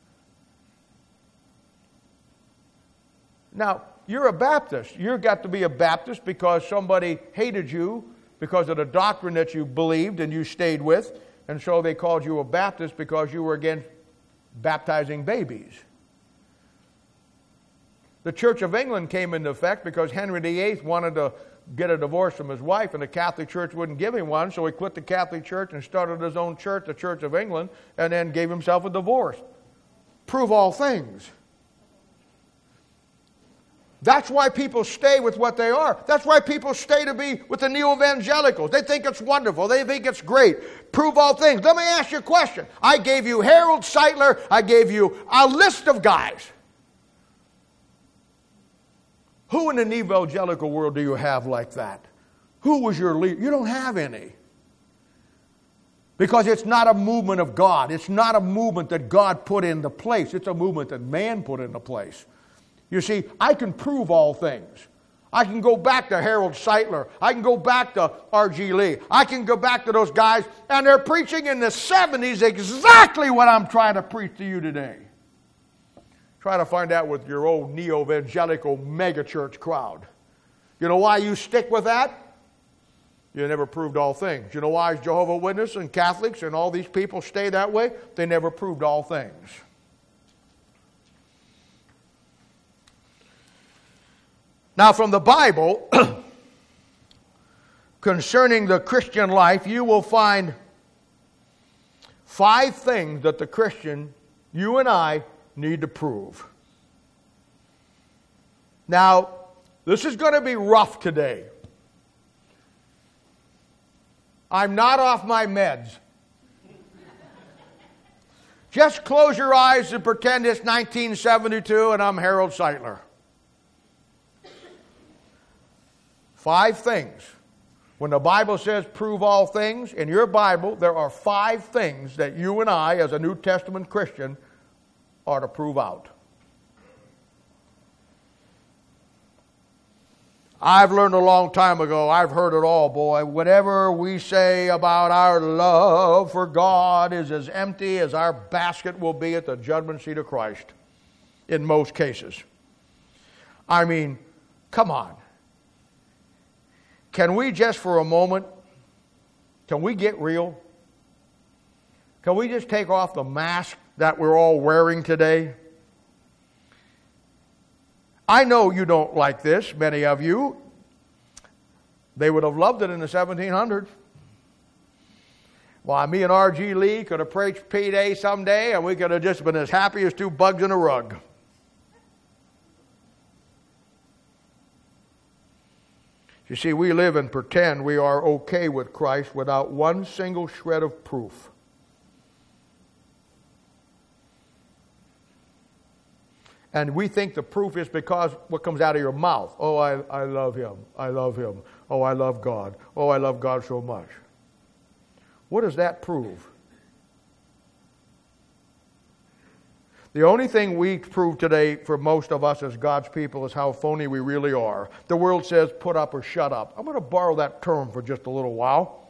Now, you're a Baptist. You've got to be a Baptist because somebody hated you because of the doctrine that you believed and you stayed with, and so they called you a Baptist because you were against baptizing babies. The Church of England came into effect because Henry VIII wanted to get a divorce from his wife, and the Catholic Church wouldn't give him one, so he quit the Catholic Church and started his own church, the Church of England, and then gave himself a divorce. Prove all things. That's why people stay with what they are. That's why people stay to be with the neo-evangelicals. They think it's wonderful. They think it's great. Prove all things. Let me ask you a question. I gave you Harold Seitler. I gave you a list of guys. Who in the evangelical world do you have like that? Who was your leader? You don't have any. Because it's not a movement of God. It's not a movement that God put into place. It's a movement that man put into place. You see, I can prove all things. I can go back to Harold Seitler. I can go back to R.G. Lee. I can go back to those guys, and they're preaching in the 70s exactly what I'm trying to preach to you today. Try to find out with your old neo-evangelical megachurch crowd. You know why you stick with that? You never proved all things. You know why Jehovah's Witnesses and Catholics and all these people stay that way? They never proved all things. Now, from the Bible, concerning the Christian life, you will find 5 things that the Christian, you and I, need to prove. Now, this is going to be rough today. I'm not off my meds. Just close your eyes and pretend it's 1972 and I'm Harold Seitler. 5 things. When the Bible says prove all things, in your Bible there are 5 things that you and I, as a New Testament Christian, are to prove out. I've learned a long time ago, I've heard it all, boy. Whatever we say about our love for God is as empty as our basket will be at the judgment seat of Christ, in most cases. I mean, come on. Can we just for a moment, can we get real? Can we just take off the mask that we're all wearing today? I know you don't like this, many of you. They would have loved it in the 1700s. Why, me and R.G. Lee could have preached P-Day someday, and we could have just been as happy as 2 bugs in a rug. You see, we live and pretend we are okay with Christ without one single shred of proof. And we think the proof is because what comes out of your mouth. Oh, I love him. I love him. Oh, I love God. Oh, I love God so much. What does that prove? The only thing we prove today for most of us as God's people is how phony we really are. The world says put up or shut up. I'm going to borrow that term for just a little while.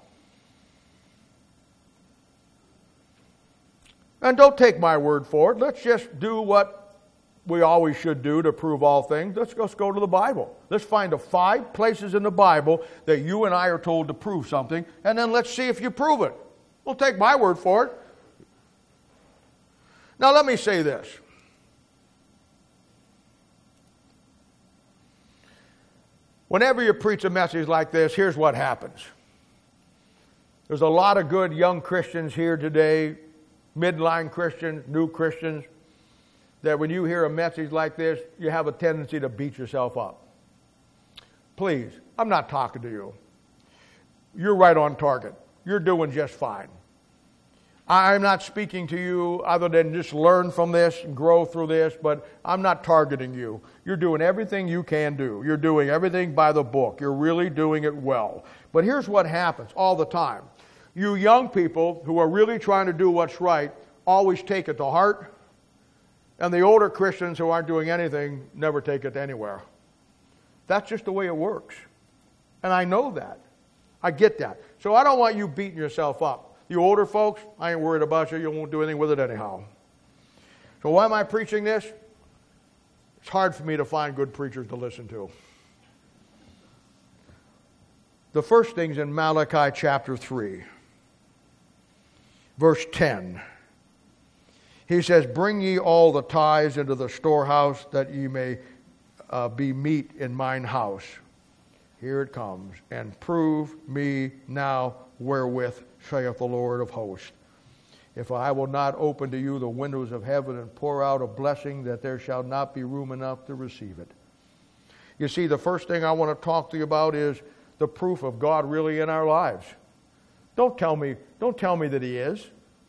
And don't take my word for it. Let's just do what we always should do to prove all things. Let's go to the Bible. Let's find the 5 places in the Bible that you and I are told to prove something, and then let's see if you prove it. Don't take my word for it. Now let me say this. Whenever you preach a message like this, here's what happens. There's a lot of good young Christians here today, midline Christians, new Christians, that when you hear a message like this, you have a tendency to beat yourself up. Please, I'm not talking to you. You're right on target. You're doing just fine. I'm not speaking to you other than just learn from this and grow through this, but I'm not targeting you. You're doing everything you can do. You're doing everything by the book. You're really doing it well. But here's what happens all the time. You young people who are really trying to do what's right always take it to heart, and the older Christians who aren't doing anything never take it anywhere. That's just the way it works. And I know that. I get that. So I don't want you beating yourself up. You older folks, I ain't worried about you. You won't do anything with it anyhow. So why am I preaching this? It's hard for me to find good preachers to listen to. The first thing's in Malachi chapter 3, verse 10. He says, "Bring ye all the tithes into the storehouse, that ye may be meat in mine house." Here it comes. "And prove me now wherewith, saith the Lord of hosts, if I will not open to you the windows of heaven and pour out a blessing, that there shall not be room enough to receive it." You see, the first thing I want to talk to you about is the proof of God really in our lives. Don't tell me that He is.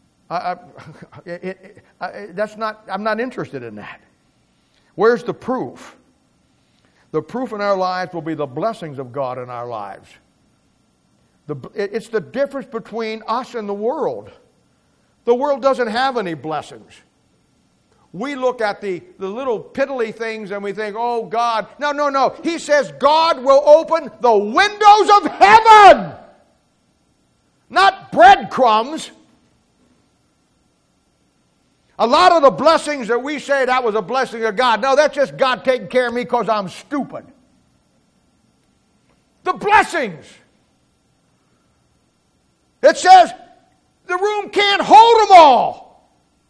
I'm not interested in that. Where's the proof? The proof in our lives will be the blessings of God in our lives. It's the difference between us and the world. The world doesn't have any blessings. We look at the little piddly things and we think, oh, God. No. He says God will open the windows of heaven. Not breadcrumbs. A lot of the blessings that we say that was a blessing of God. No, that's just God taking care of me because I'm stupid. The blessings. It says the room can't hold them all.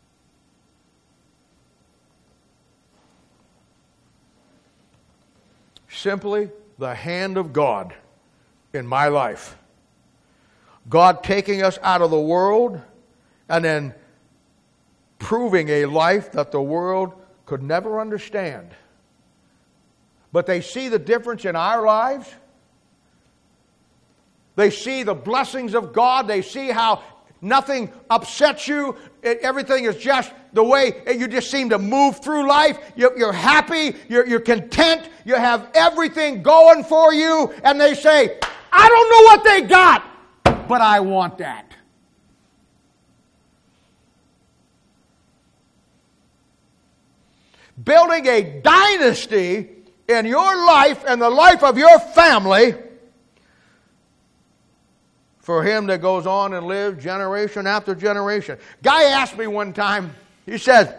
Simply the hand of God in my life. God taking us out of the world and then proving a life that the world could never understand. But they see the difference in our lives. They see the blessings of God. They see how nothing upsets you. Everything is just the way you just seem to move through life. You're happy. You're content. You have everything going for you. And they say, I don't know what they got, but I want that. Building a dynasty in your life and the life of your family for him that goes on and lives generation after generation. Guy asked me one time, he says,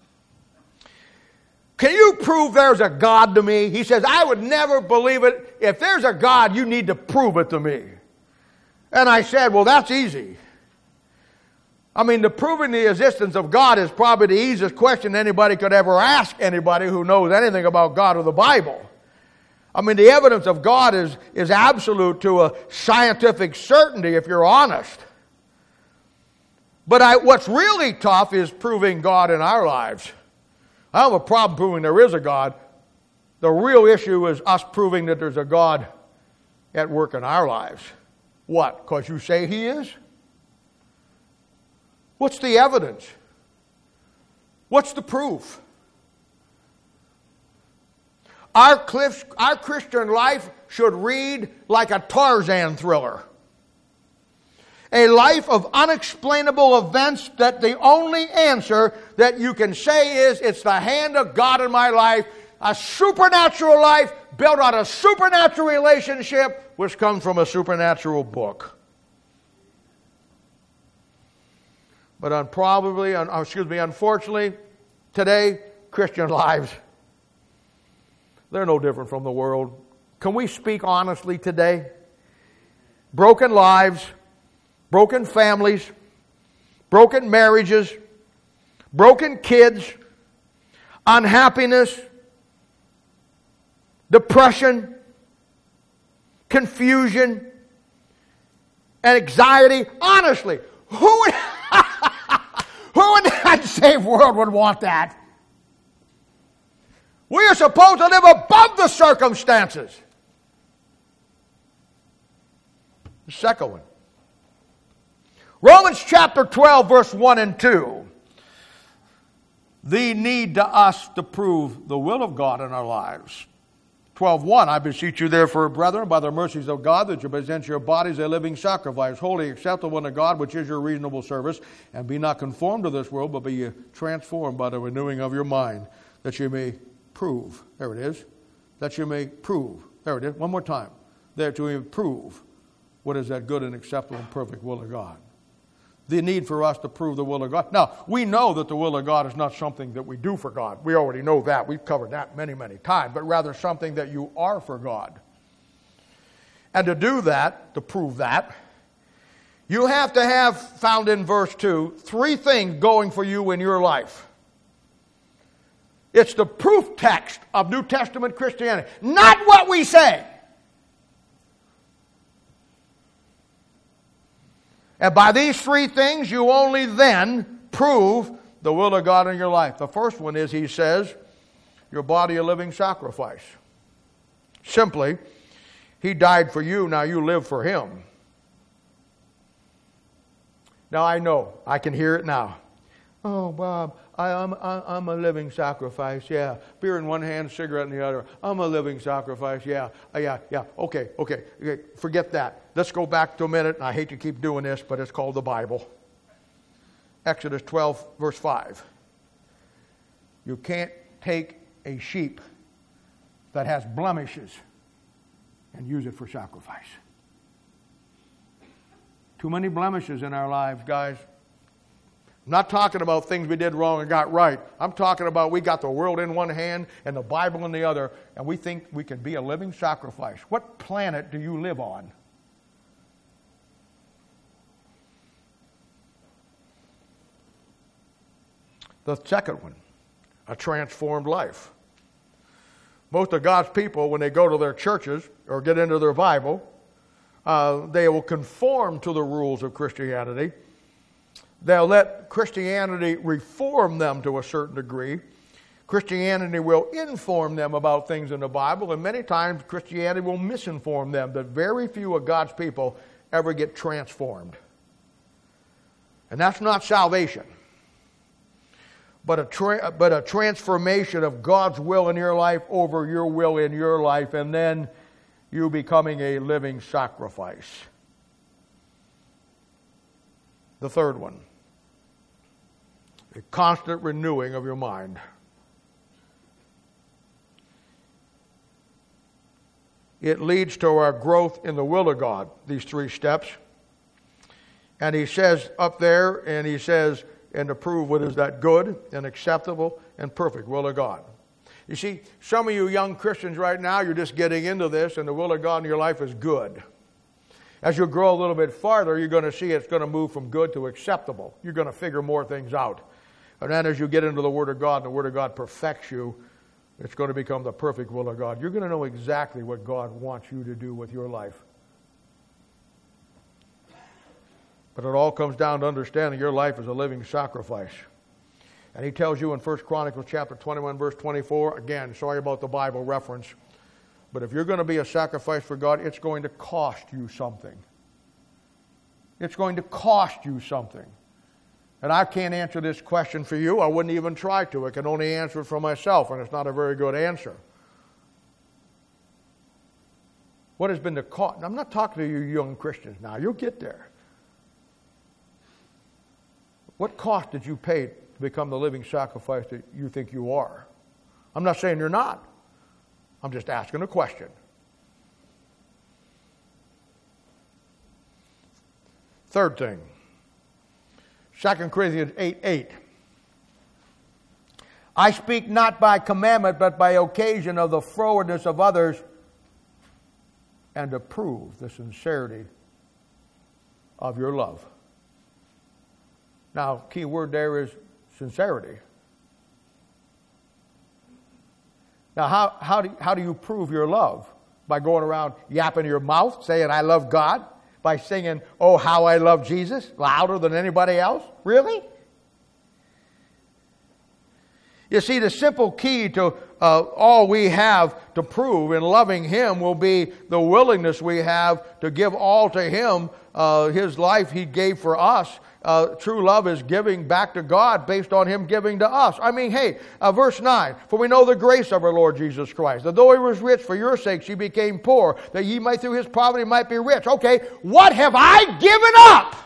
can you prove there's a God to me? He says, I would never believe it. If there's a God, you need to prove it to me. And I said, well, that's easy. I mean, the proving the existence of God is probably the easiest question anybody could ever ask anybody who knows anything about God or the Bible. I mean, the evidence of God is absolute to a scientific certainty if you're honest. But what's really tough is proving God in our lives. I don't have a problem proving there is a God. The real issue is us proving that there's a God at work in our lives. What? Because you say He is? What's the evidence? What's the proof? Our Christian life should read like a Tarzan thriller. A life of unexplainable events that the only answer that you can say is, it's the hand of God in my life. A supernatural life built on a supernatural relationship which comes from a supernatural book. But unfortunately, today, Christian lives, they're no different from the world. Can we speak honestly today? Broken lives, broken families, broken marriages, broken kids, unhappiness, depression, confusion, and anxiety. Honestly, who in the unsaved world would want that? We are supposed to live above the circumstances. The second one. Romans chapter 12, verse 1 and 2. The need to us to prove the will of God in our lives. 12:1, I beseech you therefore, brethren, by the mercies of God, that you present your bodies a living sacrifice, holy, acceptable unto God, which is your reasonable service. And be not conformed to this world, but be ye transformed by the renewing of your mind, that you may prove. There it is. That you may prove. There it is. One more time. That you may prove what is that good and acceptable and perfect will of God. The need for us to prove the will of God. Now, we know that the will of God is not something that we do for God. We already know that. We've covered that many, many times. But rather something that you are for God. And to do that, to prove that, you have to have, found in verse 2, three things going for you in your life. It's the proof text of New Testament Christianity. Not what we say. And by these three things, you only then prove the will of God in your life. The first one is, he says, your body a living sacrifice. Simply, he died for you, now you live for him. Now I know, I can hear it now. Oh, Bob, I'm a living sacrifice, yeah. Beer in one hand, cigarette in the other. I'm a living sacrifice, yeah. Okay. Forget that. Let's go back to a minute. I hate to keep doing this, but it's called the Bible. Exodus 12, verse 5. You can't take a sheep that has blemishes and use it for sacrifice. Too many blemishes in our lives, guys. I'm not talking about things we did wrong and got right. I'm talking about we got the world in one hand and the Bible in the other, and we think we can be a living sacrifice. What planet do you live on? The second one, a transformed life. Most of God's people, when they go to their churches or get into their Bible, they will conform to the rules of Christianity. They'll let Christianity reform them to a certain degree. Christianity will inform them about things in the Bible, and many times Christianity will misinform them, that very few of God's people ever get transformed. And that's not salvation, but a transformation of God's will in your life over your will in your life, and then you becoming a living sacrifice. The third one, a constant renewing of your mind. It leads to our growth in the will of God, these three steps. And he says up there, and he says, and to prove what is that good and acceptable and perfect will of God. You see, some of you young Christians right now, you're just getting into this, and the will of God in your life is good. As you grow a little bit farther, you're going to see it's going to move from good to acceptable. You're going to figure more things out. And then as you get into the Word of God, and the Word of God perfects you, it's going to become the perfect will of God. You're going to know exactly what God wants you to do with your life. But it all comes down to understanding your life is a living sacrifice. And he tells you in 1 Chronicles chapter 21, verse 24, again, sorry about the Bible reference, but if you're going to be a sacrifice for God, it's going to cost you something. It's going to cost you something. And I can't answer this question for you. I wouldn't even try to. I can only answer it for myself, and it's not a very good answer. What has been the cost? I'm not talking to you young Christians now. You'll get there. What cost did you pay to become the living sacrifice that you think you are? I'm not saying you're not. I'm just asking a question. Third thing, 2 Corinthians 8:8. I speak not by commandment, but by occasion of the frowardness of others, and to prove the sincerity of your love. Now, key word there is sincerity. Now, how do you prove your love? By going around yapping your mouth, saying, I love God? By singing, oh, how I love Jesus, louder than anybody else? Really? You see, the simple key to all we have to prove in loving Him will be the willingness we have to give all to Him, His life He gave for us. True love is giving back to God based on Him giving to us. I mean, hey, verse 9, for we know the grace of our Lord Jesus Christ, that though He was rich, for your sakes He became poor, that ye might through His poverty might be rich. Okay, what have I given up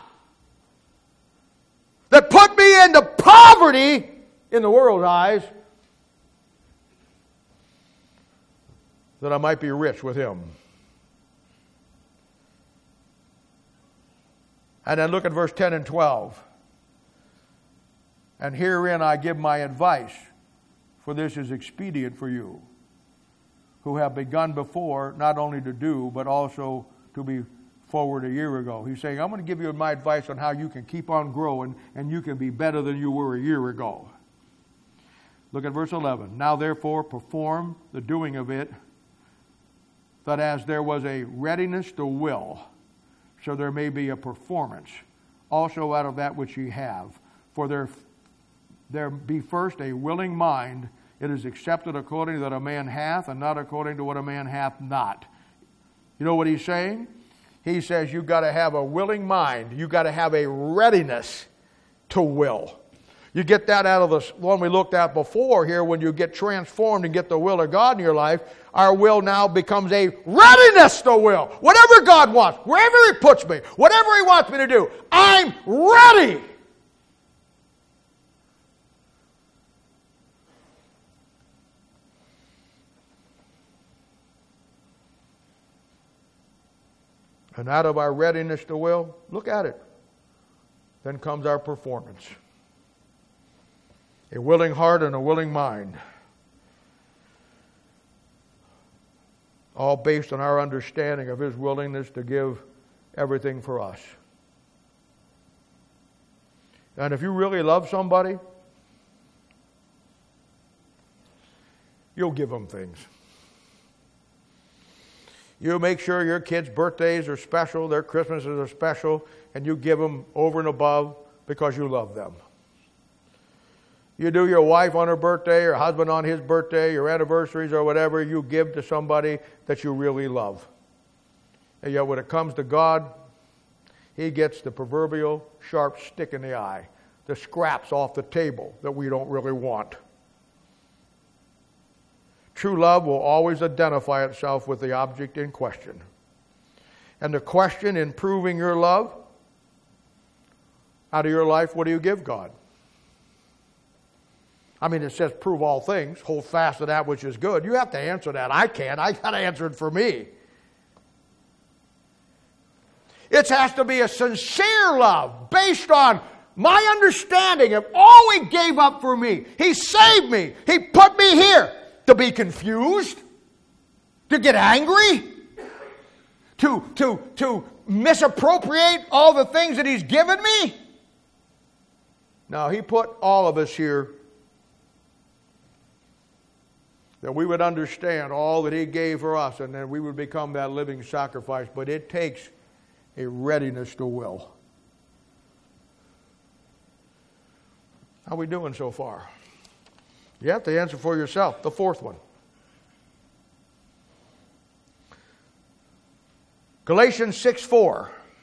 that put me into poverty in the world's eyes, that I might be rich with Him? And then look at verse 10 and 12. And herein I give my advice, for this is expedient for you, who have begun before, not only to do, but also to be forward a year ago. He's saying, I'm going to give you my advice on how you can keep on growing and you can be better than you were a year ago. Look at verse 11. Now therefore perform the doing of it, that as there was a readiness to will, so there may be a performance also out of that which ye have. For there be first a willing mind, it is accepted according to that a man hath, and not according to what a man hath not. You know what he's saying? He says you've got to have a willing mind. You've got to have a readiness to will. You get that out of the one we looked at before here. When you get transformed and get the will of God in your life, our will now becomes a readiness to will. Whatever God wants, wherever He puts me, whatever He wants me to do, I'm ready. And out of our readiness to will, look at it, then comes our performance. A willing heart and a willing mind. All based on our understanding of His willingness to give everything for us. And if you really love somebody, you'll give them things. You make sure your kids' birthdays are special, their Christmases are special, and you give them over and above because you love them. You do your wife on her birthday, or husband on his birthday, your anniversaries or whatever, you give to somebody that you really love. And yet when it comes to God, He gets the proverbial sharp stick in the eye, the scraps off the table that we don't really want. True love will always identify itself with the object in question. And the question in proving your love, out of your life, what do you give God? I mean, it says prove all things, hold fast to that which is good. You have to answer that. I can't. I got to answer it for me. It has to be a sincere love based on my understanding of all He gave up for me. He saved me. He put me here to be confused, to get angry, to misappropriate all the things that He's given me. Now, He put all of us here that we would understand all that He gave for us, and then we would become that living sacrifice. But it takes a readiness to will. How are we doing so far? You have to answer for yourself. The fourth one. Galatians 6:4.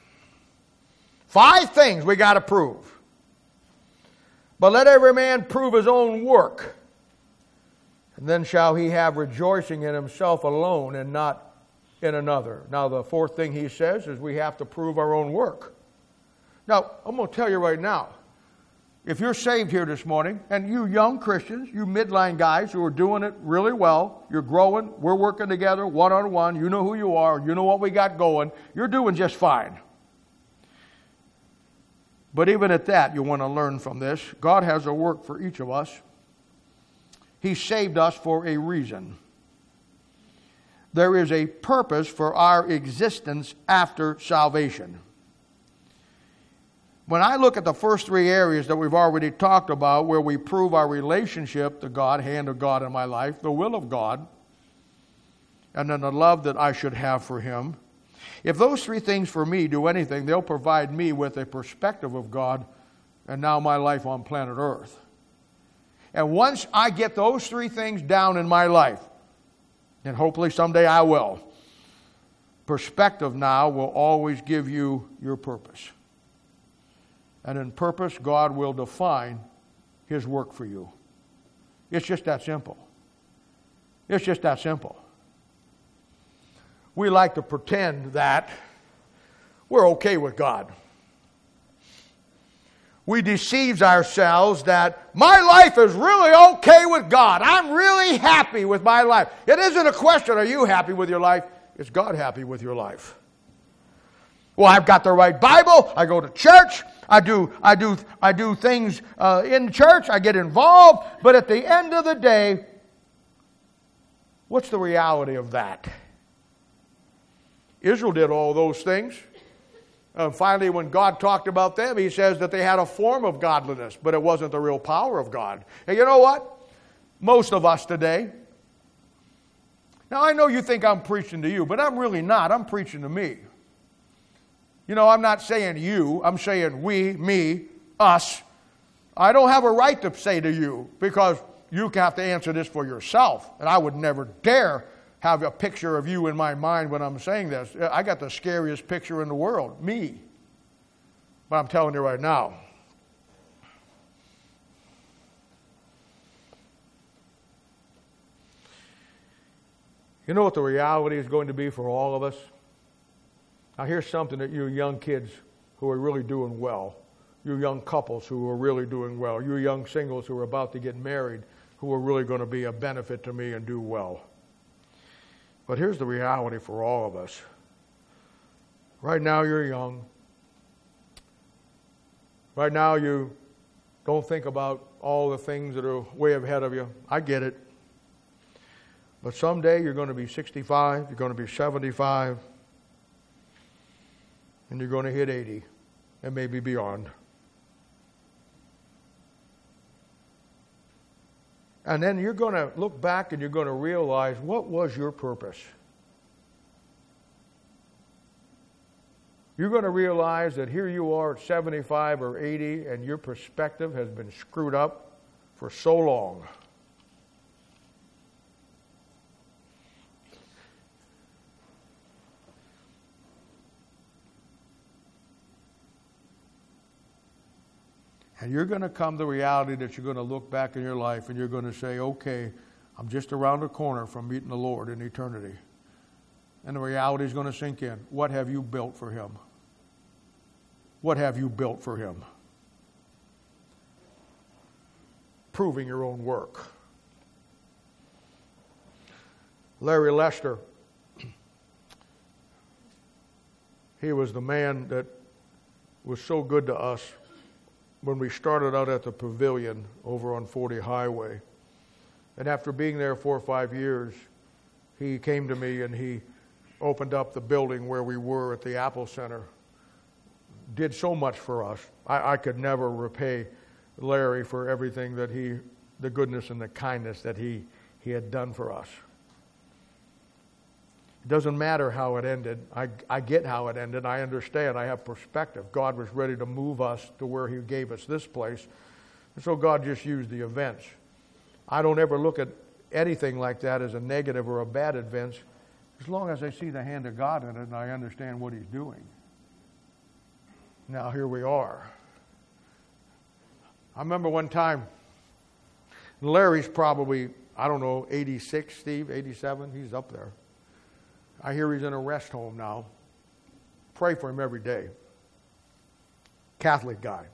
5 things we got to prove. But let every man prove his own work, and then shall he have rejoicing in himself alone and not in another. Now, the fourth thing he says is we have to prove our own work. Now, I'm going to tell you right now, if you're saved here this morning, and you young Christians, you midline guys who are doing it really well, you're growing, we're working together one-on-one, you know who you are, you know what we got going, you're doing just fine. But even at that, you want to learn from this. God has a work for each of us. He saved us for a reason. There is a purpose for our existence after salvation. When I look at the first three areas that we've already talked about, where we prove our relationship to God, hand of God in my life, the will of God, and then the love that I should have for Him, if those three things for me do anything, they'll provide me with a perspective of God and now my life on planet Earth. And once I get those three things down in my life, and hopefully someday I will, perspective now will always give you your purpose. And in purpose, God will define His work for you. It's just that simple. It's just that simple. We like to pretend that we're okay with God. We deceive ourselves that my life is really okay with God. I'm really happy with my life. It isn't a question, are you happy with your life? Is God happy with your life? Well, I've got the right Bible. I go to church. I do things in church. I get involved. But at the end of the day, what's the reality of that? Israel did all those things. Finally, when God talked about them, He says that they had a form of godliness, but it wasn't the real power of God. And you know what? Most of us today. Now, I know you think I'm preaching to you, but I'm really not. I'm preaching to me. You know, I'm not saying you. I'm saying we, me, us. I don't have a right to say to you, because you have to answer this for yourself. And I would never dare have a picture of you in my mind when I'm saying this. I got the scariest picture in the world, me. But I'm telling you right now. You know what the reality is going to be for all of us? Now here's something that you young kids who are really doing well, you young couples who are really doing well, you young singles who are about to get married, who are really going to be a benefit to me and do well. But here's the reality for all of us. Right now you're young. Right now you don't think about all the things that are way ahead of you. I get it. But someday you're going to be 65, you're going to be 75, and you're going to hit 80 and maybe beyond. And then you're going to look back and you're going to realize, what was your purpose? You're going to realize that here you are at 75 or 80 and your perspective has been screwed up for so long. And you're going to come to the reality that you're going to look back in your life and you're going to say, okay, I'm just around the corner from meeting the Lord in eternity. And the reality is going to sink in. What have you built for Him? What have you built for Him? Proving your own work. Larry Lester, he was the man that was so good to us when we started out at the Pavilion over on 40 Highway. And after being there 4 or 5 years, he came to me and he opened up the building where we were at the Apple Center. Did so much for us. I could never repay Larry for everything that the goodness and the kindness that he had done for us. It doesn't matter how it ended. I get how it ended. I understand. I have perspective. God was ready to move us to where He gave us this place. And so God just used the events. I don't ever look at anything like that as a negative or a bad event, as long as I see the hand of God in it and I understand what He's doing. Now here we are. I remember one time, Larry's probably, 86, Steve, 87, he's up there. I hear he's in a rest home now. Pray for him every day. Catholic guy.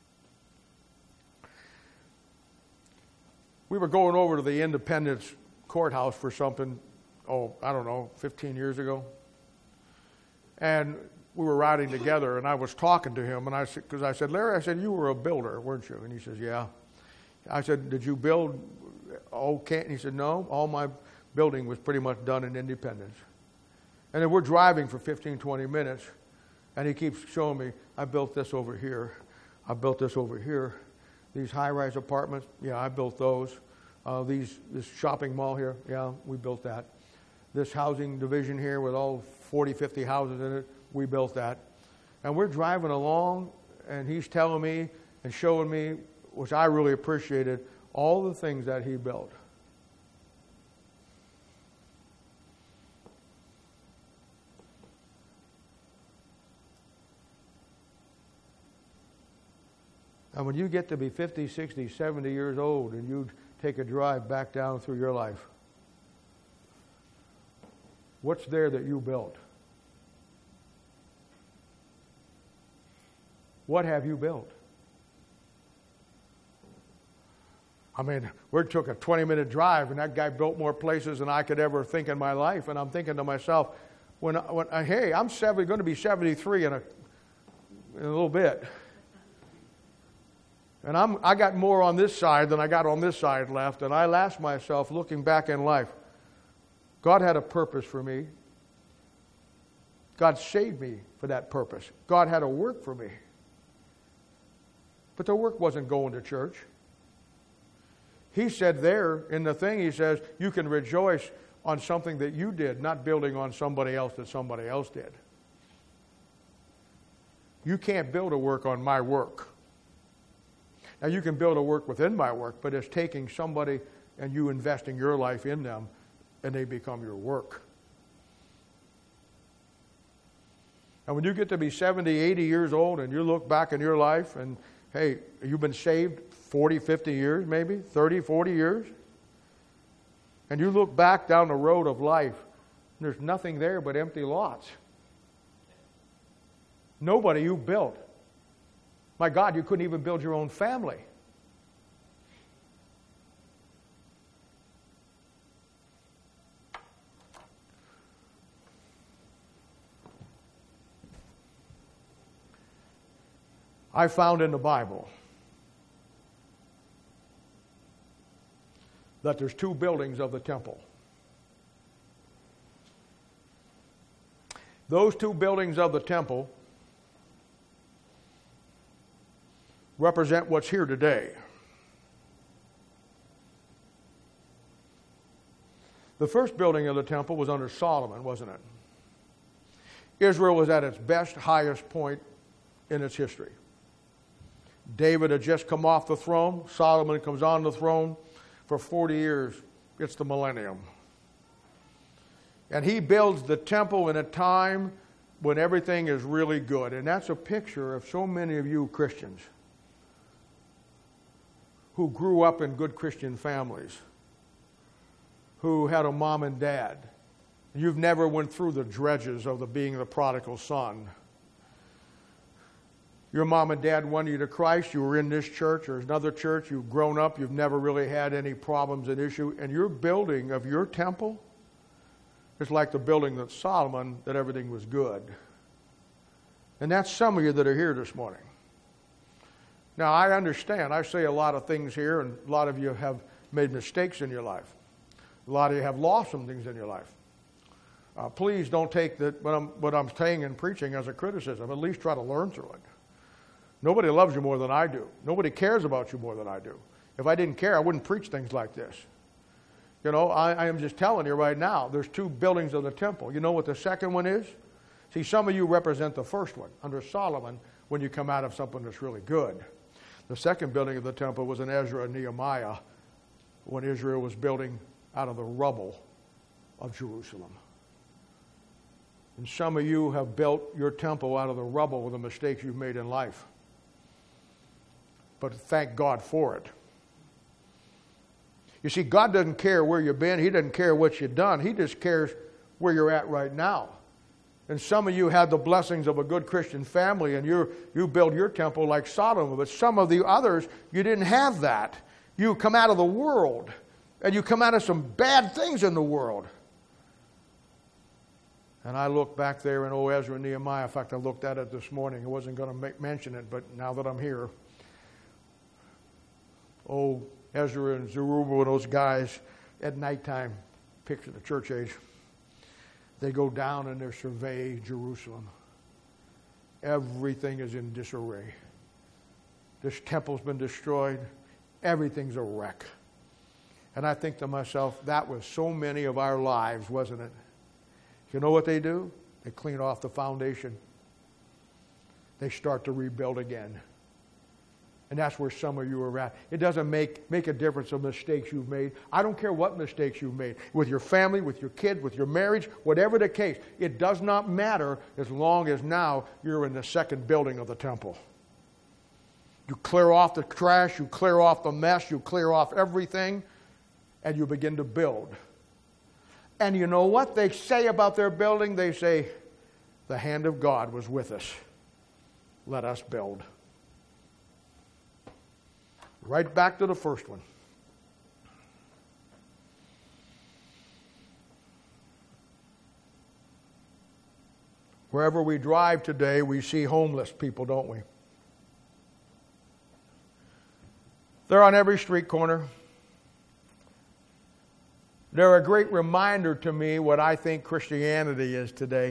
We were going over to the Independence Courthouse for something, 15 years ago. And we were riding together, and I was talking to him, and because I said, Larry, I said, you were a builder, weren't you? And he says, yeah. I said, did you build And he said, no, all my building was pretty much done in Independence. And then we're driving for 15, 20 minutes, and he keeps showing me, I built this over here. I built this over here. These high-rise apartments, yeah, I built those. This shopping mall here, yeah, we built that. This housing division here with all 40, 50 houses in it, we built that. And we're driving along, and he's telling me and showing me, which I really appreciated, all the things that he built. And when you get to be 50, 60, 70 years old and you take a drive back down through your life, what's there that you built? What have you built? I mean, we took a 20-minute drive, and that guy built more places than I could ever think in my life. And I'm thinking to myself, hey, I'm going to be 73 in a little bit. And I got more on this side than I got on this side left. And I asked myself, looking back in life, God had a purpose for me. God saved me for that purpose. God had a work for me. But the work wasn't going to church. He said there in the thing, he says, you can rejoice on something that you did, not building on somebody else that somebody else did. You can't build a work on my work. Now, you can build a work within my work, but it's taking somebody and you investing your life in them, and they become your work. And when you get to be 70, 80 years old, and you look back in your life, and hey, you've been saved 40, 50 years maybe, 30, 40 years, and you look back down the road of life, and there's nothing there but empty lots. Nobody you built. My God, you couldn't even build your own family. I found in the Bible that there's two buildings of the temple. Those two buildings of the temple represent what's here today. The first building of the temple was under Solomon, wasn't it? Israel was at its best, highest point in its history. David had just come off the throne. Solomon comes on the throne. For 40 years, it's the millennium. And he builds the temple in a time when everything is really good. And that's a picture of so many of you Christians who grew up in good Christian families, who had a mom and dad. You've never went through the dredges of being the prodigal son. Your mom and dad won you to Christ. You were in this church or another church. You've grown up. You've never really had any problems and issue. And your building of your temple is like the building that Solomon, that everything was good. And that's some of you that are here this morning. Now, I understand. I say a lot of things here, and a lot of you have made mistakes in your life. A lot of you have lost some things in your life. Please don't take what I'm saying and preaching as a criticism. At least try to learn through it. Nobody loves you more than I do. Nobody cares about you more than I do. If I didn't care, I wouldn't preach things like this. You know, I am just telling you right now, there's two buildings of the temple. You know what the second one is? See, some of you represent the first one, under Solomon, when you come out of something that's really good. The second building of the temple was in Ezra and Nehemiah, when Israel was building out of the rubble of Jerusalem. And some of you have built your temple out of the rubble with the mistakes you've made in life. But thank God for it. You see, God doesn't care where you've been. He doesn't care what you've done. He just cares where you're at right now. And some of you had the blessings of a good Christian family, and you build your temple like Sodom. But some of the others, you didn't have that. You come out of the world, and you come out of some bad things in the world. And I look back there in Ezra and Nehemiah. In fact, I looked at it this morning. I wasn't going to mention it, but now that I'm here. Ezra and Zerubbabel and those guys at nighttime, picture the church age. They go down and they survey Jerusalem. Everything is in disarray. This temple's been destroyed. Everything's a wreck. And I think to myself, that was so many of our lives, wasn't it? You know what they do? They clean off the foundation. They start to rebuild again. And that's where some of you are at. It doesn't make a difference of mistakes you've made. I don't care what mistakes you've made. With your family, with your kids, with your marriage, whatever the case. It does not matter as long as now you're in the second building of the temple. You clear off the trash, you clear off the mess, you clear off everything, and you begin to build. And you know what they say about their building? They say, the hand of God was with us. Let us build. Right back to the first one. Wherever we drive today, we see homeless people, don't we? They're on every street corner. They're a great reminder to me what I think Christianity is today.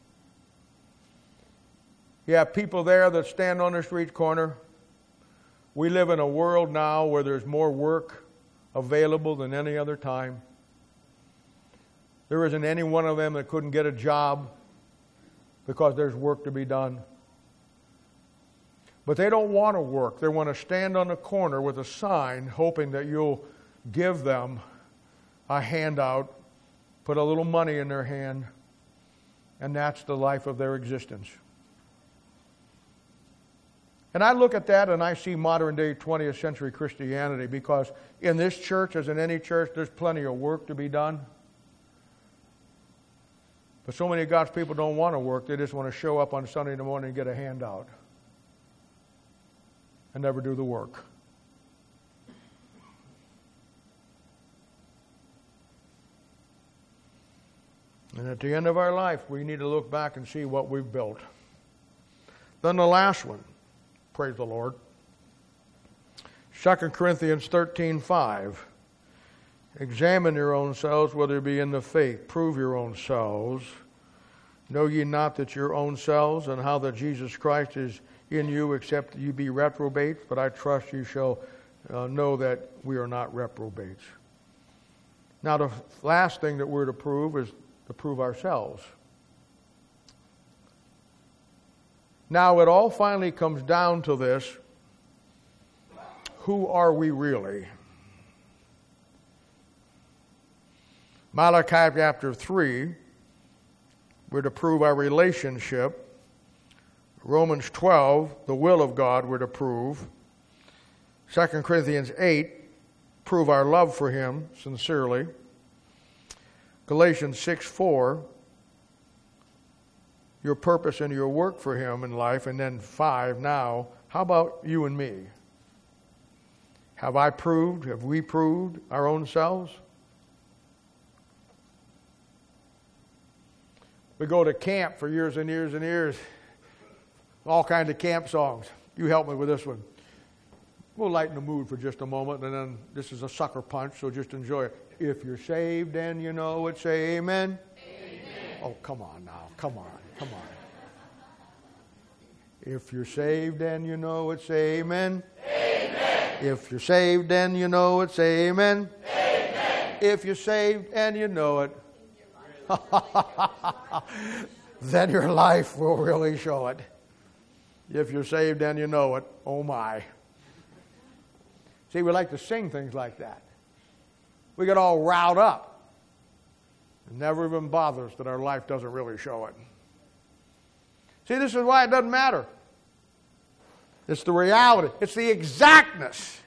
You have people there that stand on the street corner. We live in a world now where there's more work available than any other time. There isn't any one of them that couldn't get a job because there's work to be done. But they don't want to work. They want to stand on the corner with a sign hoping that you'll give them a handout, put a little money in their hand, and that's the life of their existence. And I look at that and I see modern day 20th century Christianity, because in this church, as in any church, there's plenty of work to be done. But so many of God's people don't want to work. They just want to show up on Sunday morning and get a handout and never do the work. And at the end of our life, we need to look back and see what we've built. Then the last one. Praise the Lord. 2 Corinthians 13:5. Examine your own selves, whether you be in the faith. Prove your own selves. Know ye not that your own selves, and how that Jesus Christ is in you, except you be reprobates? But I trust you shall know that we are not reprobates. Now the last thing that we're to prove is to prove ourselves. Now it all finally comes down to this. Who are we really? Malachi chapter 3, we're to prove our relationship. Romans 12, the will of God, we're to prove. 2 Corinthians 8, prove our love for Him sincerely. Galatians 6:4, your purpose and your work for Him in life. And then 5, now, how about you and me? Have we proved our own selves? We go to camp for years and years and years. All kinds of camp songs. You help me with this one. We'll lighten the mood for just a moment, and then this is a sucker punch, so just enjoy it. If you're saved and you know it, say amen. Amen. Oh, come on now. Come on. If you're saved and you know it, say amen. Amen. If you're saved and you know it, say amen. Amen. If you're saved and you know it, then your life will really show it. If you're saved and you know it, oh my. See, we like to sing things like that. We get all riled up. It never even bothers that our life doesn't really show it. See, this is why it doesn't matter. It's the reality. It's the exactness.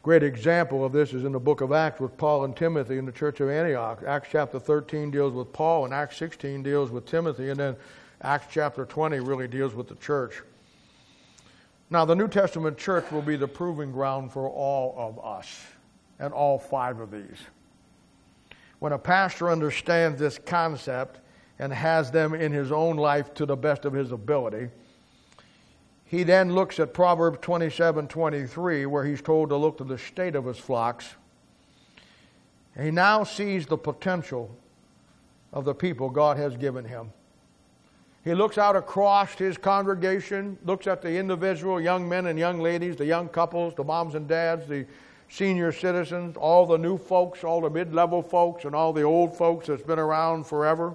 Great example of this is in the book of Acts with Paul and Timothy in the church of Antioch. Acts chapter 13 deals with Paul, and Acts 16 deals with Timothy, and then Acts chapter 20 really deals with the church. Now, the New Testament church will be the proving ground for all of us, and all 5 of these. When a pastor understands this concept and has them in his own life to the best of his ability, he then looks at Proverbs 27:23, where he's told to look to the state of his flocks. And he now sees the potential of the people God has given him. He looks out across his congregation, looks at the individual young men and young ladies, the young couples, the moms and dads, the senior citizens, all the new folks, all the mid-level folks, and all the old folks that's been around forever.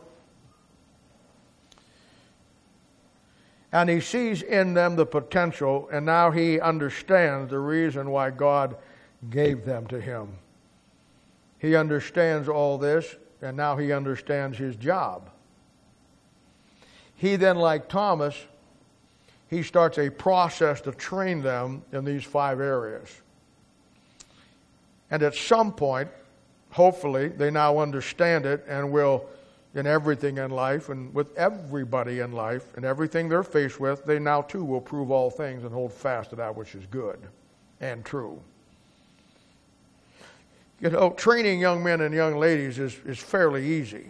And he sees in them the potential, and now he understands the reason why God gave them to him. He understands all this, and now he understands his job. He then, like Thomas, he starts a process to train them in these 5 areas. And at some point, hopefully, they now understand it and will, in everything in life and with everybody in life and everything they're faced with, they now too will prove all things and hold fast to that which is good and true. You know, training young men and young ladies is fairly easy.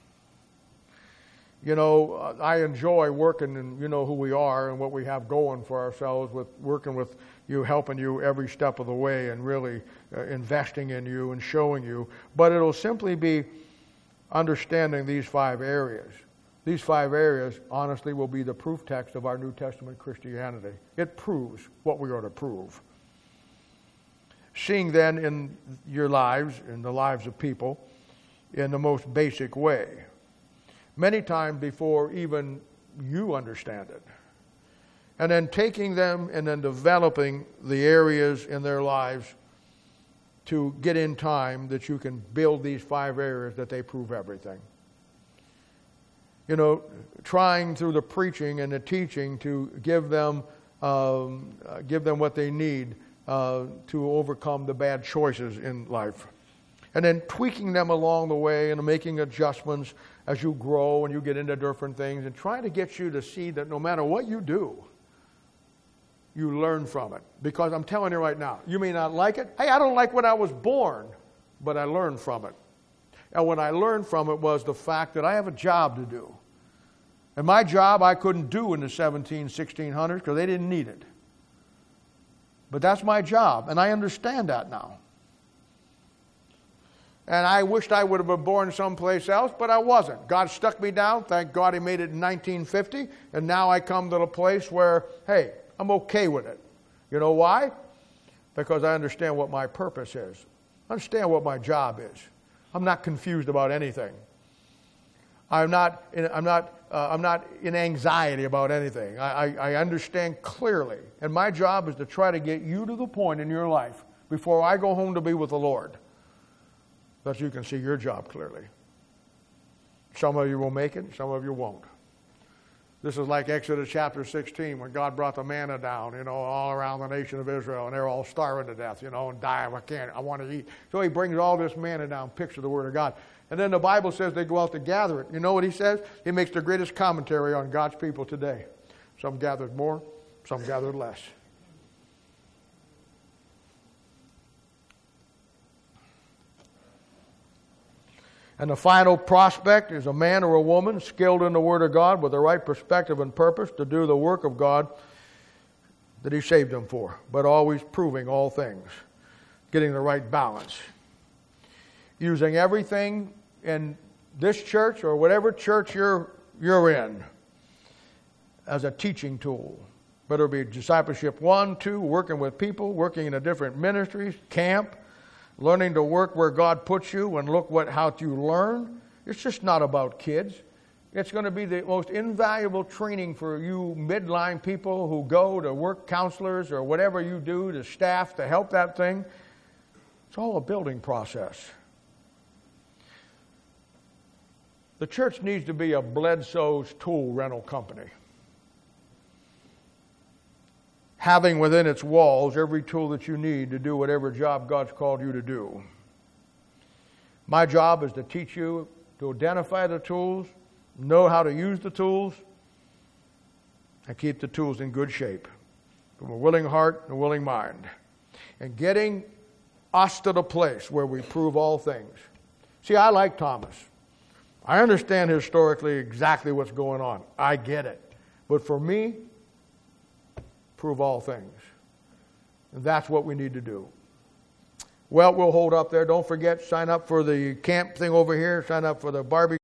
You know, I enjoy working, and you know who we are and what we have going for ourselves with working with you, helping you every step of the way and really investing in you and showing you. But it'll simply be understanding these 5 areas. These 5 areas, honestly, will be the proof text of our New Testament Christianity. It proves what we are to prove. Seeing then in your lives, in the lives of people, in the most basic way. Many times before even you understand it. And then taking them and then developing the areas in their lives to get in time that you can build these 5 areas that they prove everything. You know, trying through the preaching and the teaching to give them what they need to overcome the bad choices in life. And then tweaking them along the way and making adjustments as you grow and you get into different things, and trying to get you to see that no matter what you do, you learn from it. Because I'm telling you right now, you may not like it. Hey, I don't like when I was born, but I learned from it. And what I learned from it was the fact that I have a job to do. And my job I couldn't do in the 1600s because they didn't need it. But that's my job, and I understand that now. And I wished I would have been born someplace else, but I wasn't. God stuck me down. Thank God He made it in 1950. And now I come to the place where, hey, I'm okay with it. You know why? Because I understand what my purpose is. I understand what my job is. I'm not confused about anything. I'm not in anxiety about anything. I understand clearly. And my job is to try to get you to the point in your life before I go home to be with the Lord that you can see your job clearly. Some of you will make it, some of you won't. This is like Exodus chapter 16 when God brought the manna down, all around the nation of Israel, and they're all starving to death, and dying. I want to eat. So He brings all this manna down, picture the Word of God. And then the Bible says they go out to gather it. You know what He says? He makes the greatest commentary on God's people today. Some gathered more, some gathered less. And the final prospect is a man or a woman skilled in the Word of God with the right perspective and purpose to do the work of God that He saved them for, but always proving all things, getting the right balance. Using everything in this church or whatever church you're in as a teaching tool. Whether it be discipleship 1, 2, working with people, working in a different ministries, camp, learning to work where God puts you and look how you learn. It's just not about kids. It's going to be the most invaluable training for you midline people who go to work counselors or whatever you do to staff to help that thing. It's all a building process. The church needs to be a Bledsoe's tool rental company. having within its walls every tool that you need to do whatever job God's called you to do. My job is to teach you to identify the tools, know how to use the tools, and keep the tools in good shape from a willing heart and a willing mind. And getting us to the place where we prove all things. See, I like Thomas. I understand historically exactly what's going on. I get it. But for me, prove all things. And that's what we need to do. Well, we'll hold up there. Don't forget, sign up for the camp thing over here. Sign up for the barbecue.